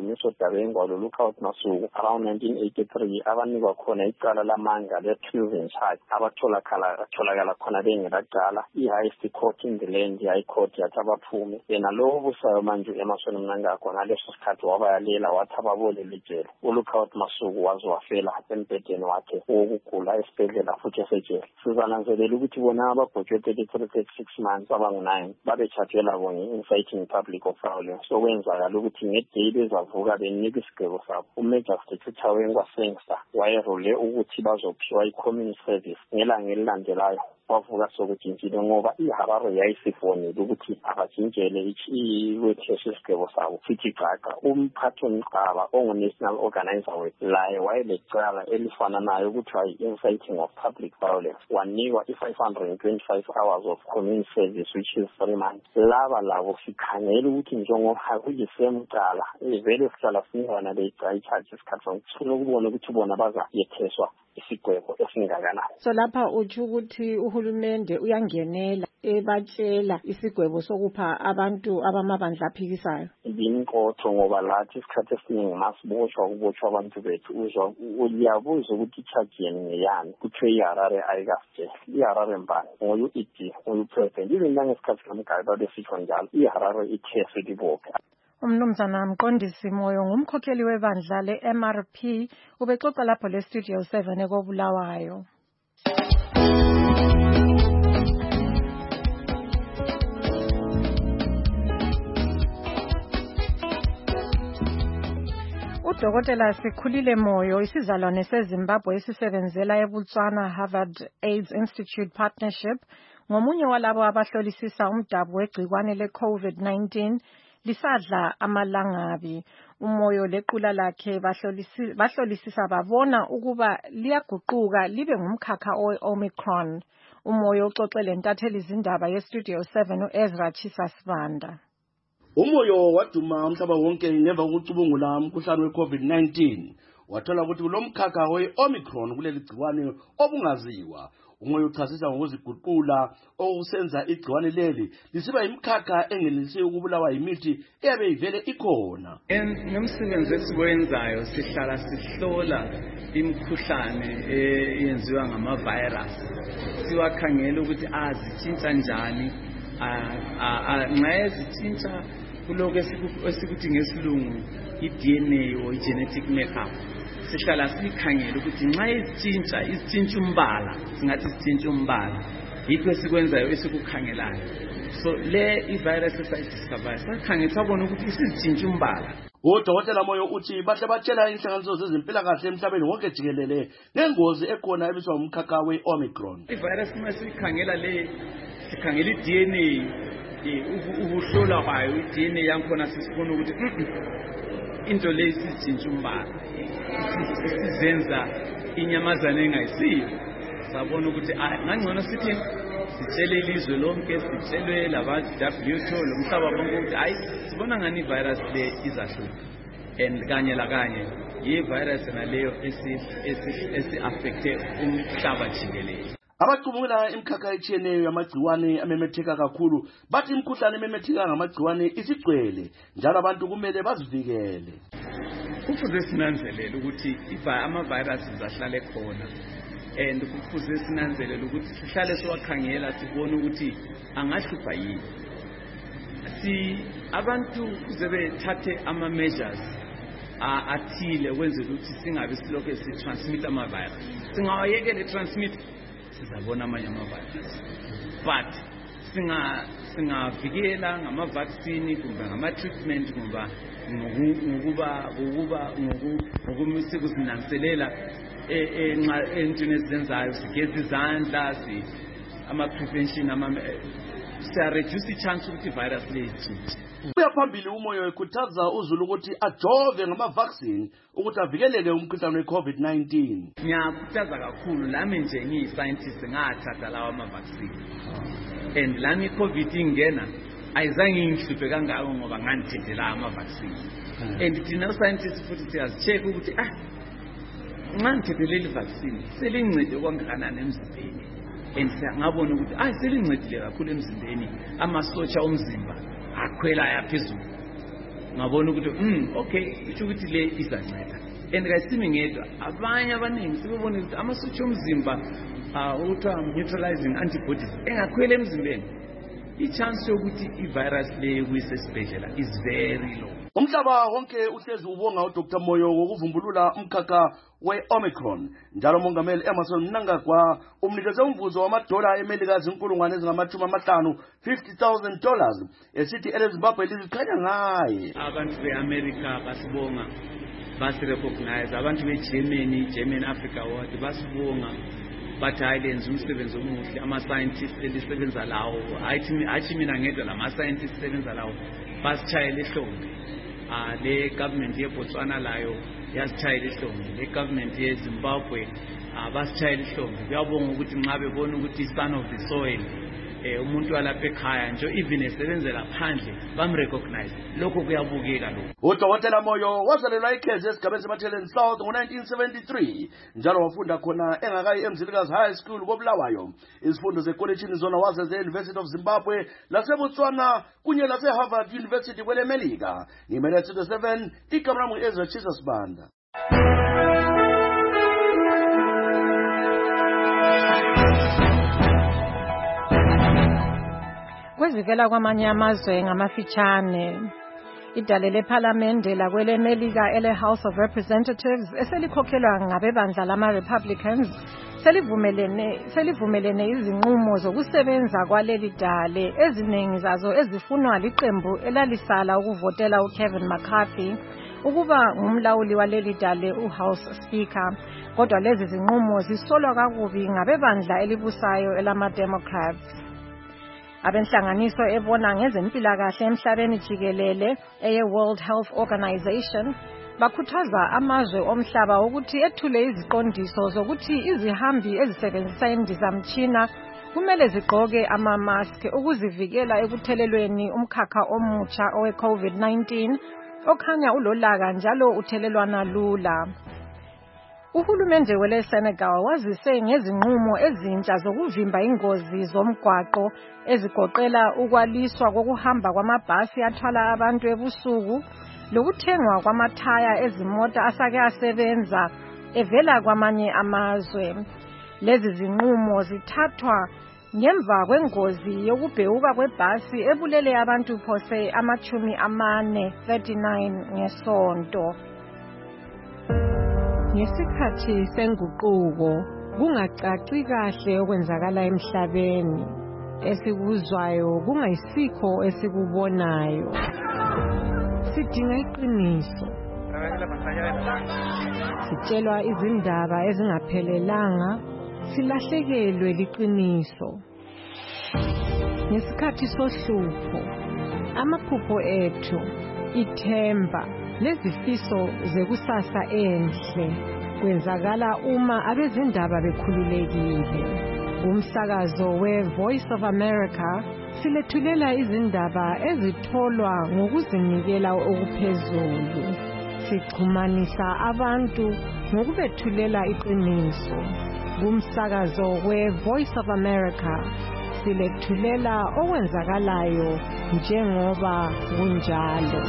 udumiso Dabengwa lo-Lookout Masuku around nineteen eighty-three abanikwa khona icala lamanga le-treason charge abatholakala atholakala khona bengelacala i-highest court in the land i-high court yathi abaphume yena lowo busayo manje emasweni mnangagwa ngaleso sikhathi wabayalela wathi ababolele ejele u-Lookout Masuku waze wafela embhedeni wakhe wokugula esibhedlela futhi esejele. Sizananzelela ukuthi bona abagojwe thirty-three thirty-six months abangu-nine babetshathelwa bonye inciting public of violence okwenzakala ukuthi ngedeyi bezavuka benika isigwebo sabo umajor statutary weNkwasengsta wayerole ukuthi bazophiwa i-community service ngelanga elilandelayo wavuka sokujintshile ngoba iHarare yayisifonile ukuthi abajintshele iwetheshe isigwebo sabo futhi gaga umphathi womqaba ongu-national organizer wethu laye wayelecala elifananayo ukuthi wayi-inciting of public violence wanikwa i-five hundred twenty-five hours of community service which is three months. Laba labo sikhangela ukuthi njengoba kuyisemcala vele sihlala sinibona beyi-charge isikhathi sonke sifuna ukubona ukuthi bona baza yetheswa isigwebo esingakanani. So lapha uthi ukuthi uhulumende uyangenela ebatshela isigwebo sokupha abantu abamabandla aphikisayo. Ibinkotho ngoba lathi isikhathi esiningi masiboshwa kubotshwa abantu bethu uzwa uyabuza ukuthi i-charge yeni ngeyani kuthiwe iHarare ayikasije iHarare mbani nguyu idi nguyu president even nangesikhathi kamgayi babesitsho njalo iHarare ithe selibophe. Umnumzana Mqondisi Moyo ngumkhokheli webandla le-M R P ubexoxa lapho le-Studio seven ekobulawayo. Udokotela Sikhulile Moyo isizalwane seZimbabwe esisebenzela eBotswana Harvard AIDS Institute Partnership ngomunye walabo abahlolisisa umdabu wegcikwane le-COVID nineteen lisadla amalangabi. Umoyo lequla lakhe bahlolisisa babona ukuba liyaguquka libe ngumkhakha owe-Omicron. Umoyo uxoxele ntatheli izindaba ye-Studio seven uEzra Chisasibanda. Umoyo waduma umhlaba wonke ngemva kokucubungula umkhuhlane we-COVID nineteen. Wathola ukuthi kulomkhakha we-Omicron kuleli gciwane obungaziwa. Umoyo uchasisa ngokuziguqula okusenza igciwane leli lisiba imkhakha engelisi ukubulawa yimithi eyabe ivele ikhona. Ngomsebenzi esiwenzayo sihlala sihlola imikhuhlane eyenziwa ngama-virus. Siwakhangela ukuthi azitshintsha njani, nxa ezitshintsha kuloko esikuthi ngesilungu i-D N A or i-genetic makeup. Sihlala sikhangela ukuthi nxa izitshintsha izitshintsha umbala singathi izitshintsha umbala yikho esikwenzayo esikukhangelayo. So le i-virus esayidiscover sakhangela sabona ukuthi isizitshintsha umbala. Udokotela Moyo uthi bahle batshela inhlanganiso zezempilakahle emhlabeni wonke jikelele nengozi ekhona ebiswa umkhakha we-Omicron. I-virus masikhangela le sikhangela i-D N A ukuhlola kwayo i-D N A yakhona sisibona ukuthi into le isizitshintsha umbala isizenza inyamazana engayisiyo. Sabona ukuthi ngangcono sithi sitshele ilizwe lonke sitshelwe labantu W H O lomhlaba bonke ukuthi hayi sibona ngani i-virus le izahluka and kanye la kanye yi-virus naleyo esi-affecte umhlaba jikelele. Abacubungula imkhakha etshiyeneyo yamagciwane amemetheka kakhulu bathi imkhuhlane ememetheka ngamagciwane isigcwele njalo abantu kumele bazivikele. Kufuze sinanzelele ukuthi ama-viruses ahlale khona and kufuze sinanzelele ukuthi sihlale siwakhangela sibone ukuthi angahlupha yini. Si abantu kuze bethathe ama-measures athile ukwenzela ukuthi singabe silokhu si-transmit ama-virus. Singawayekela i-transmit sizabona amanye ama-virus, but singavikela ngama-vaccine kumbe ngama-treatment kumba ngokuba ngokuba ngokusinanzelela entweni ezenzayo sigeza izandla si ama-prevention siya-reduce i-chance ukuthi i-virus le itshintshe. Uyaphambili Umoyo ekhuthaza uzulu ukuthi ajove ngama-vaccine ukuthi avikeleke umkhuhlane we-COVID nineteen. Ngiyakhuthaza kakhulu lami nje ngiyi-scientist ngathatha lawa ama-vaccine and lami i-COVID ingena ayizange ingihluphe kangako ngoba ngangithethela ama-vaccine and thina o-scientist futhi siyazi-check ukuthi ah nxa ngithethele i-vaccine selincede okwangakanani emzimbeni and ngabona ukuthi ah selincedile kakhulu emzimbeni amasotsha omzimba akhwela ayaphezulu ngabona ukuthi mm okay itsho ukuthi le isanceda and kasimi ngedwa abanye abaningi sibone ukuthi amasosha omzimba uthiwa neutralizing antibodies engakhwele emzimbeni i-chance yokuthi i-virus le kuyisesibhedlela is very low. Umhlaba wonke uhlezi ubonga uDr Moyo ngokuvumbulula umkhakha we-Omicron. Njalo umongameli Emerson Mnangagwa umnikeze umvuzo wamadola eMelika ezinkulungwane ezingamashumi amahlanu fifty thousand dollars esithi eleZimbabwe liziqhenya ngaye. Abantu be-America basibonga basirecognize, abantu be-Germany, German Africa Award basibonga. Bathi hayi lenza umsebenzi omuhle, ama-scientists elisebenza lawo hayi mina ngedwa lama-scientists sebenza lawo basitshayela ehlombe. Ah, le government yeBotswana layo yasitshayela ehlombe, le government yeZimbabwe basitshayela ehlombe. Kuyabonga ukuthi nxa bebona ukuthi son of the soil eh umuntu walapha ekhaya nje even esebenzela phandle bamrecognize, lokho kuyabukeka lokho. uDokotela Moyo wazalelwa eKhezi esigabeni seMatheleni South ngo-nineteen seventy-three njalo wafunda khona engakayi eMzilikazi High School koBulawayo. Izifundo zekolejini zona wazeze e-University of Zimbabwe laseBotswana kunye lase-Harvard University kweleMelika. Ngimele Studio seven igama lami Ezra Jesus Banda. Kwezivela kwamanye amazwe ngamafitshane, idale lephalamende lakweleMelika ele House of Representatives eselikhokhelwa ngabebandla lama-Republicans selivumelene selivumelene izinqumo zokusebenza kwaleli dale eziningi zazo ezifunwa liqembu elalisala ukuvotela uKevin McCarthy ukuba ngumlawuli waleli dale uHouse Speaker. Kodwa lezi zinqumo zisolwa kakubi ngabebandla elibusayo elama-Democrats. Abenhlanganiso ebona ngezempilakahle emhlabeni jikelele eye-World Health Organization bakhuthaza amazwe omhlaba ukuthi ethule iziqondiso zokuthi izihambi ezisebenzisa indizamtshina kumele zigqoke ama-mask ukuzivikela ekuthelelweni umkhakha omutsha owe-COVID nineteen okhanya ulolaka njalo uthelelwana lula. Uhulumende wele Senegal wazise ngezinqumo ezintsha zokuvimba ingozi zomgwaqo ezigoqela ukwaliswa kokuhamba kwamabhasi athwala abantu ebusuku lokuthengwa kwamathaya ezimota asake asebenza evela kwamanye amazwe. Lezi zinqumo zithathwa ngemva kwengozi yokubheuka kwebhasi ebulele abantu phose amachumi amane thirty-nine ngesonto. Ngesikhathi senguquko kungacaci kahle okwenzakala emhlabeni, esikuzwayo kungayisikho esikubonayo. Sidinga iqiniso. Sitshelwa izindaba ezingaphelelanga, silahlekelwe liqiniso. Ngesikhathi sohlupho, amaphupho ethu, ithemba lezifiso zekusasa enhle kwenzakala uma abezindaba bekhululekile. Umsakazo we-Voice of America silethulela izindaba ezitholwa ngokuzinikela okuphezulu. Sixhumanisa abantu ngokubethulela iqiniso. Umsakazo we-Voice of America silethulela okwenzakalayo njengoba kunjalo.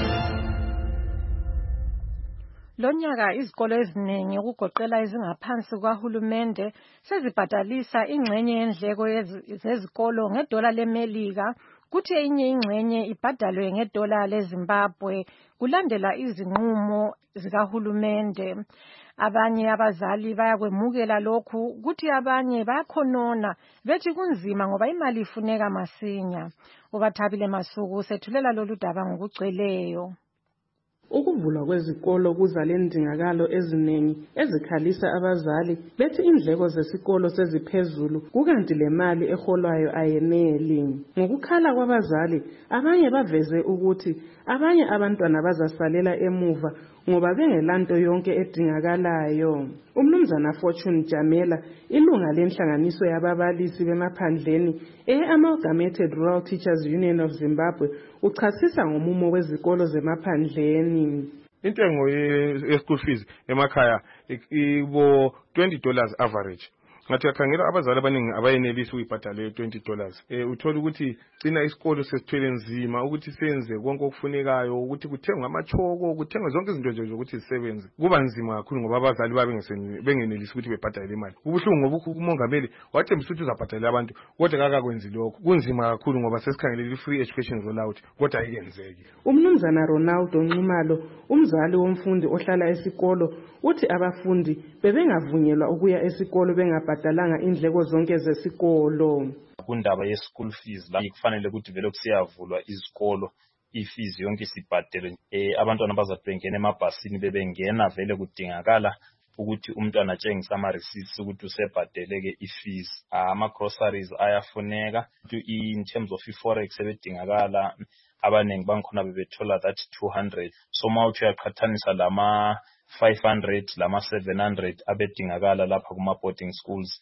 Lonyaka izikolo eziningi ukugoqela ezingaphansi kwahulumende sezibhadalisa ingxenye yendleko zezikolo ngedola leMelika kuthi enye ingxenye ibhadalwe ngedola leZimbabwe kulandela izinqumo zikahulumende. Abanye abazali bayakwemukela lokhu kuthi abanye bayakhonona bethi kunzima ngoba imali ifuneka masinya. Ubathabile Masuku sethulela lolu daba ngokugcweleyo. Ukuvulwa kwezikolo kuzale indingakalo eziningi ezikhalisa abazali bethi indleko zesikolo seziphezulu kukanti le mali eholwayo ayeneli. Ngokukhala kwabazali abanye baveze ukuthi abanye abantwana bazasalela emuva ngoba bengelanto yonke edingakalayo. Umnumzana Fortune Jamela, ilunga lenhlanganiso yababalisi bemaphandleni e-Amalgamated Rural Teachers Union of Zimbabwe, uchasisa ngomumo wezikolo zemaphandleni. Intengo ye-school fees emakhaya ibo twenty dollars average. ngathi uyakhangela abazali abaningi abayenelisi ukuyibhadala twenty dollars um uthola ukuthi cina isikolo sesithwele nzima ukuthi senze konke okufunekayo ukuthi kuthengwe amachoko kuthengwe zonke izinto nje zokuthi zisebenze kuba nzima kakhulu ngoba abazali babe bengenelisi ukuthi bebhadale imali kubuhlungu ngoba umongameli wathembisa ukuthi uzabhadalela abantu kodwa kakakwenzi lokho kunzima kakhulu ngoba sesikhangelele i-free education rollout kodwa ayikenzeki. Umnumzana Ronaldo Nxumalo umzali womfundi ohlala esikolo uthi abafundi bebengavunyelwa ukuya esikolo bengabhadalanga indleko zonke zesikolo. Kundaba ye-school fees la kufanele ukuthi vele kusiyavulwa izikolo i-fees yonke sibhadele eh abantwana bazabengena emabhasini bebengena vele kudingakala ukuthi umntwana atshengisa ama receipts ukuthi usebhadeleke i-fees. Ama groceries ayafuneka in terms of i-forex ebedingakala abanengi bangikhona bebethola that two hundred so mawuthi uyaqhathanisa lama five hundred lama seven hundred abedingakala lapha kuma boarding schools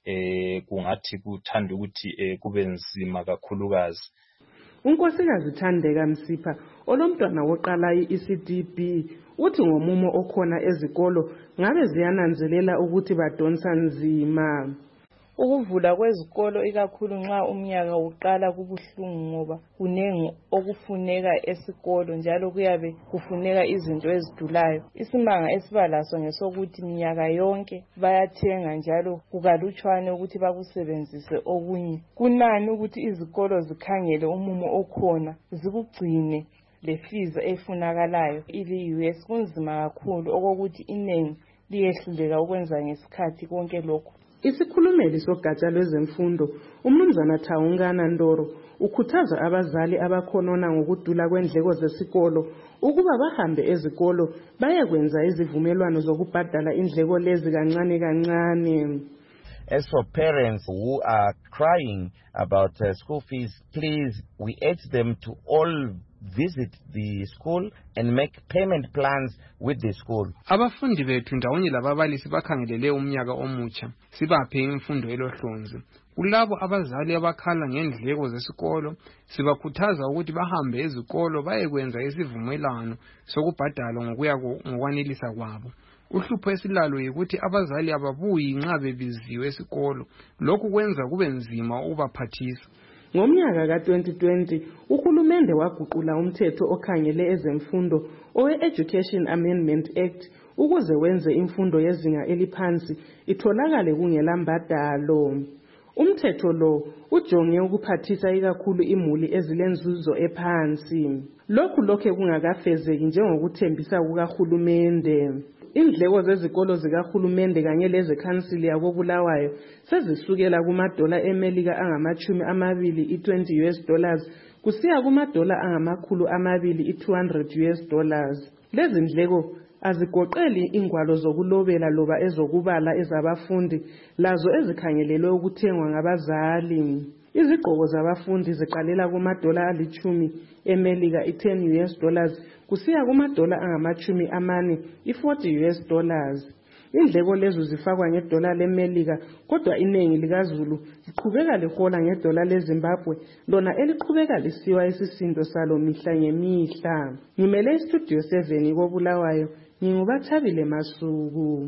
eh kungathi kuthanda ukuthi eh kube nzima kakhulukazi. Unkosikazi Thandeka Msipha olomntwana woqala i-E C D B uthi ngomumo okhona ezikolo ngabe ziyananzelela ukuthi badonsa nzima. Ukuvula kwezikolo ikakhulu nxa umnyaka uqala kubuhlungu ngoba kunengi okufuneka esikolo njalo kuyabe kufuneka izinto ezidulayo. Isimanga esibalaso ngesokuthi minyaka yonke bayathenga njalo kukalutshwane ukuthi bakusebenzise okunye. Kunani ukuthi izikolo zikhangele umumo okhona zikugcine le fees efunakalayo ili-U S kunzima kakhulu okokuthi inengi liyehluleka ukwenza ngesikhathi konke lokho. Isikhulumeli sogatsha lwezemfundo umnumzana Thawungana Ndoro ukhuthaza abazali abakhonona ngokudula kwendleko zesikolo ukuba bahambe ezikolo bayekwenza izivumelwano zokubhadala indleko lezi kancane kancane. As for parents who are crying about uh, school fees, please, we urge them to all visit the school and make payment plans with the school. Abafundi bethu ndawonye lababalisi bakhangelele umnyaka omutsha sibaphe imfundo elohlonzi. Kulabo abazali abakhala ngendleko zesikolo sibakhuthaza ukuthi bahambe ezikolo bayekwenza isivumelwano sokubhadala ngokuya ngokwanelisa kwabo. Uhlupho esilalo ukuthi abazali ababuyi nxa bebiziwe esikolo lokhu kwenza kube nzima ukubaphathisa. Ngomnyaka ka twenty twenty uhulumende waguqula umthetho okhangele ezemfundo owe-Education Amendment Act ukuze wenze imfundo yezinga eliphansi itholakale kungela mbadalo. Umthetho lo ujonge ukuphathisa ikakhulu imuli ezilenzuzo ephansi. Lokhu lokhe kungakafezeki njengokuthembisa kukahulumende. Indleko zezikolo zikahulumende kanye lezekhansili yakobulawayo sezisukela kumadola eMelika angamachumi amabili i-twenty U S dollars kusiya kumadola angamakhulu amabili i-two hundred U S dollars. Lezi ndleko azigoqeli ingwalo zokulobela loba ezokubala ezabafundi lazo ezikhangelelwe ukuthengwa ngabazali. Izigqoko zabafundi ziqalela kumadola alichumi eMelika i-ten U S dollars kusiya kumadola angamachumi amane i-forty U S dollars. Indleko lezo zifakwa ngedola leMelika kodwa inengi likaZulu liqhubeka lihola ngedola leZimbabwe lona eliqhubeka lisiwa isisindo salo mihla ngemihla. Ngimele istudio seven koBulawayo ngingubathabile Masuku.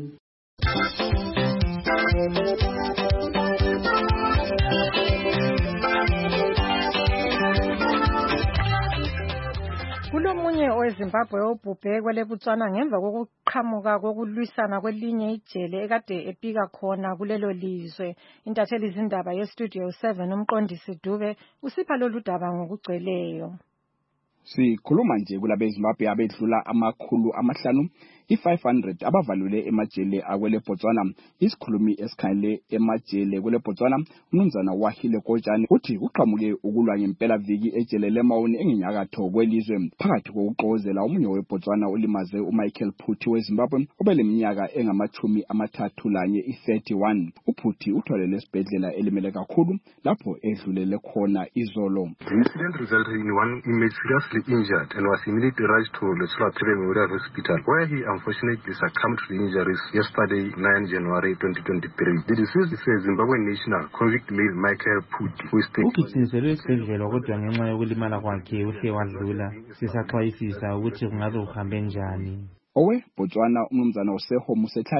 Kulomunye oweZimbabwe obhubhe kweleBotswana ngemva kokuqhamuka kokulwisana kwelinye ijele ekade epika khona kulelo lizwe. Intatheli zindaba yestudio seven umqondisi Dube usipha lolu daba ngokugcweleyo. Sikhuluma nje kulabeZimbabwe abedlula amakhulu amahlanu i-five hundred abavalule emajele akwele Botswana. Isikhulumi esikhangele emajele kwele Botswana umnumzana Wahile Kotshani uthi uqhamuke ukulwa ngempela viki ejele leMaun engenyakatho kwelizwe phakathi kokuxokozela umunye weBotswana ulimaze uMichael Phuthi weZimbabwe obeleminyaka engamachumi amathathu lanye i-thirty-one. uPhuthi utholele esibhedlela elimele kakhulu lapho edlulele khona izolo. The incident resulted in one inmate seriously injured and was immediately rushed to Lesotho Memorial Hospital, where he unfortunately succumbed to the injuries yesterday, ninth January twenty twenty-three. The deceased is a Zimbabwean national convict male Michael Phuthi, who is ugijinyiselwe esibhedlela kodwa ngenxa yokulimala kwakhe uhle wadlula. Sisaxwayisisa ukuthi kungabe uhambe njani. Owe Botswana umnumzana uSeho Musetlane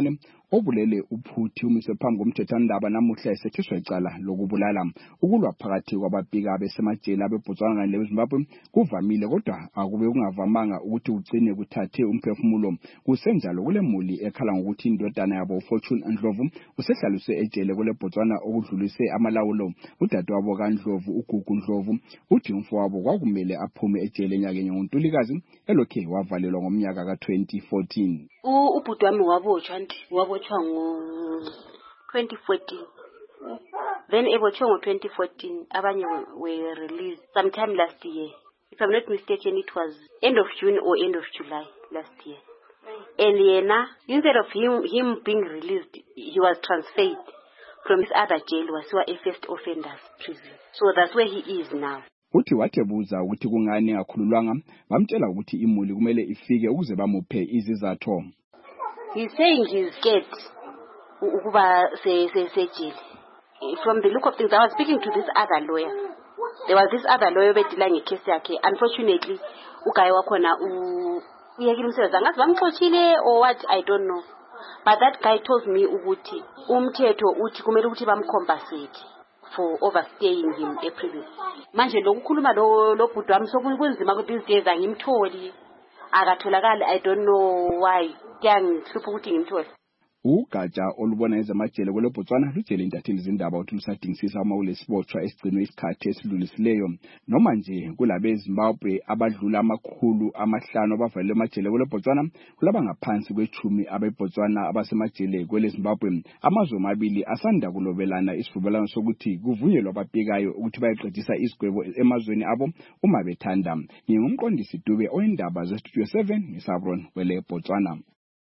obulele uphuthi umise phambi komthethwandaba namuhla esethiswa icala lokubulala. Ukulwa phakathi kwabapika besemajele abeBotswana kanye leZimbabwe kuvamile kodwa akube kungavamanga ukuthi ugcine kuthathe umphefumulo. Kusenjalo kule muli ekhala ngokuthi indodana yabo Fortune Ndlovu usehlaliswe ejele kule Botswana okudlulise amalawulo. Udadewabo kaNdlovu uGugu Ndlovu uthi umfowabo kwakumele aphume ejele enyakeni ngoNtulikazi elokhe wavalelwa ngomnyaka ka twenty fourteen. Ubhuti wami wabotshwa nti wabotshwa ngo twenty fourteen. Then ebotshwe ngo twenty fourteen abanye were released sometime last year. If I'm not mistaken, it was end of June or end of July last year. And yena, instead of him him being released, he was transferred from his other jail, wasiwa a first offenders prison. So that's where he is now. Uthi wathebuza ukuthi kungani ngakhululwanga, bamtshela ukuthi imuli kumele ifike ukuze bamuphe izizathu. He's saying he's scared ukuba se se sejele. From the look of things, I was speaking to this other lawyer. There was this other lawyer bedila ngecase yakhe. Unfortunately, ugayi wakhona u uyekile umsebenzi angazi bamxoshile or what, I don't know. But that guy told me ukuthi umthetho uthi kumele ukuthi bamcompensate for overstaying him a prison. Manje lokukhuluma lo lo bhuti wami sokunzima ukuthi these days angimtholi. Akatholakala, I don't know why. Kuyangihlupha ukuthi ngimthole. Ugatsha olubona ezamajele kwele Botswana lutshele intatheli zindaba ukuthi lusadingisisa amawule sibotshwa esigcinwe isikhathi esidlulisileyo. Noma nje kulabe eZimbabwe abadlula amakhulu amahlanu abavalelwe emajele kwele Botswana, kulaba ngaphansi kwechumi abeBotswana abasemajele kwele Zimbabwe. Amazwe amabili asanda kulobelana isivumelwano sokuthi kuvunyelwa abapikayo ukuthi bayeqedisa isigwebo emazweni abo uma bethanda. Ngingumqondisi Dube oyindaba zeStudio seven ngeSabron kwele Botswana.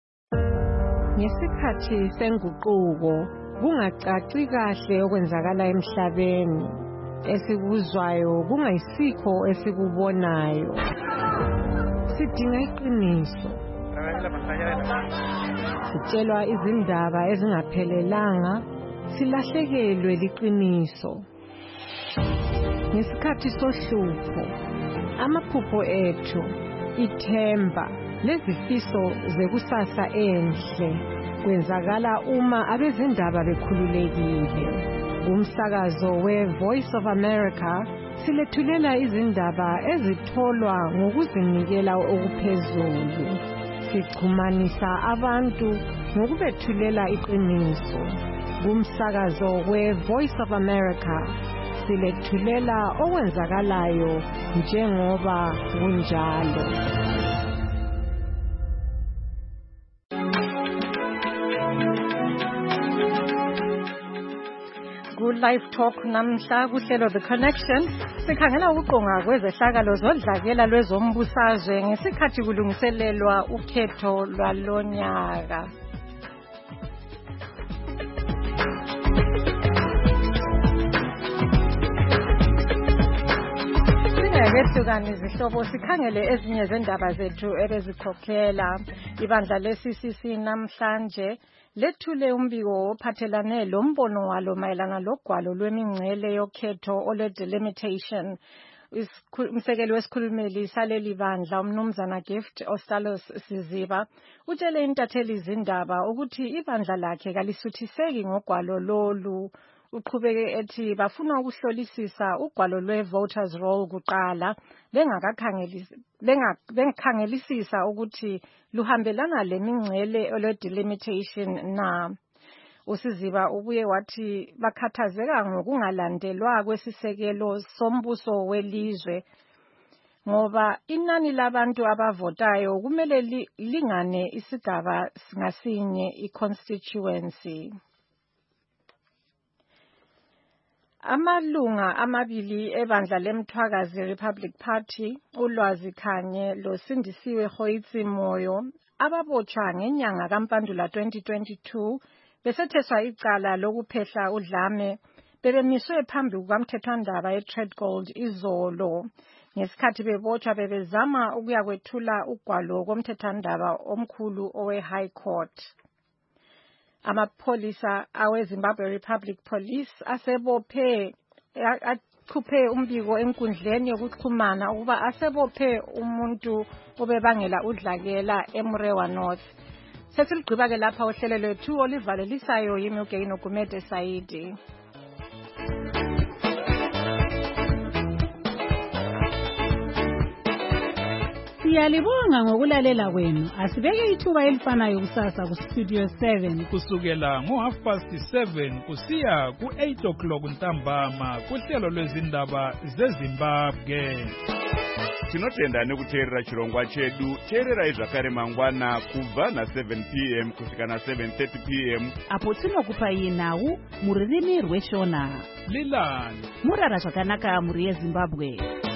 Ngesikhathi senguquko kungacaci kahle okwenzakala emhlabeni, esikuzwayo kungayisikho esikubonayo. Sidinga iqiniso. Sitshelwa izindaba ezingaphelelanga, silahlekelwe liqiniso. Ngesikhathi sohlupho, amaphupho ethu, ithemba lezifiso zekusasa enhle kwenzakala uma abezindaba bekhululekile. Umsakazo we-Voice of America silethulela izindaba ezitholwa ngokuzinikela okuphezulu. Sichumanisa abantu ngokubethulela iqiniso. Umsakazo we-Voice of America silethulela okwenzakalayo njengoba kunjalo. Live Talk namhla kuhlelo The Connection sikhangela ukuqonga kwezehlakalo zodlakela lwezombusazwe ngesikhathi kulungiselelwa ukhetho lwalonyaka. Singakehlukani izihlobo sikhangele ezinye zendaba zethu ebezikhokhela. Ibandla le-C C C namhlanje lethule umbiko ophathelane lombono walo mayelana logwalo lwemingcele yokhetho ole delimitation. Umsekeli wesikhulumeli saleli bandla umnumzana Gift Ostalos Siziba utshele intatheli izindaba ukuthi ibandla lakhe kalisuthiseki ngogwalo lolu. Uqhubeke ethi bafuna ukuhlolisisa ugwalo lwe-voters roll kuqala bengakhangelisisa ukuthi luhambelana lemingcele ole-delimitation na. Usiziba ubuye wathi bakhathazeka ngokungalandelwa kwesisekelo sombuso welizwe ngoba inani labantu abavotayo kumele lingane isigaba ngasinye i-constituency. Amalunga amabili ebandla lemthwakazi Republic Party uLwazi Khanye loSindisiwe Khoitsi Moyo ababotshwa ngenyanga kaMpandula twenty twenty-two besetheswa icala lokuphehla udlame bebemiswe phambi kukamthethwandaba eTradegold izolo. Ngesikhathi bebotshwa bebezama ukuyakwethula ugwalo komthethwandaba omkhulu owe High Court. Amapolisa aweZimbabwe Republic Police asebophe achuphe umbiko enkundleni yokuxhumana ukuba asebophe umuntu obebangela udlakela eMurewa North. Sesiligqiba ke lapha uhlelo lwethu olivalelisayo yimi uGaino Gumede Saidi. Siyalibonga ngokulalela kwenu. Asibeke ithuba elifanayo kusasa ku Studio seven kusukela ngo half past seven kusiya ku eight o'clock ntambama kuhlelo lwezindaba zeZimbabwe. Tinotenda nekuteerera chirongwa chedu. Teererai zvakare mangwana kubva na seven p m kusvika na seven thirty p m apo tinokupai nhau mururimi rweshona. Lilani murara zvakanaka muri yeZimbabwe.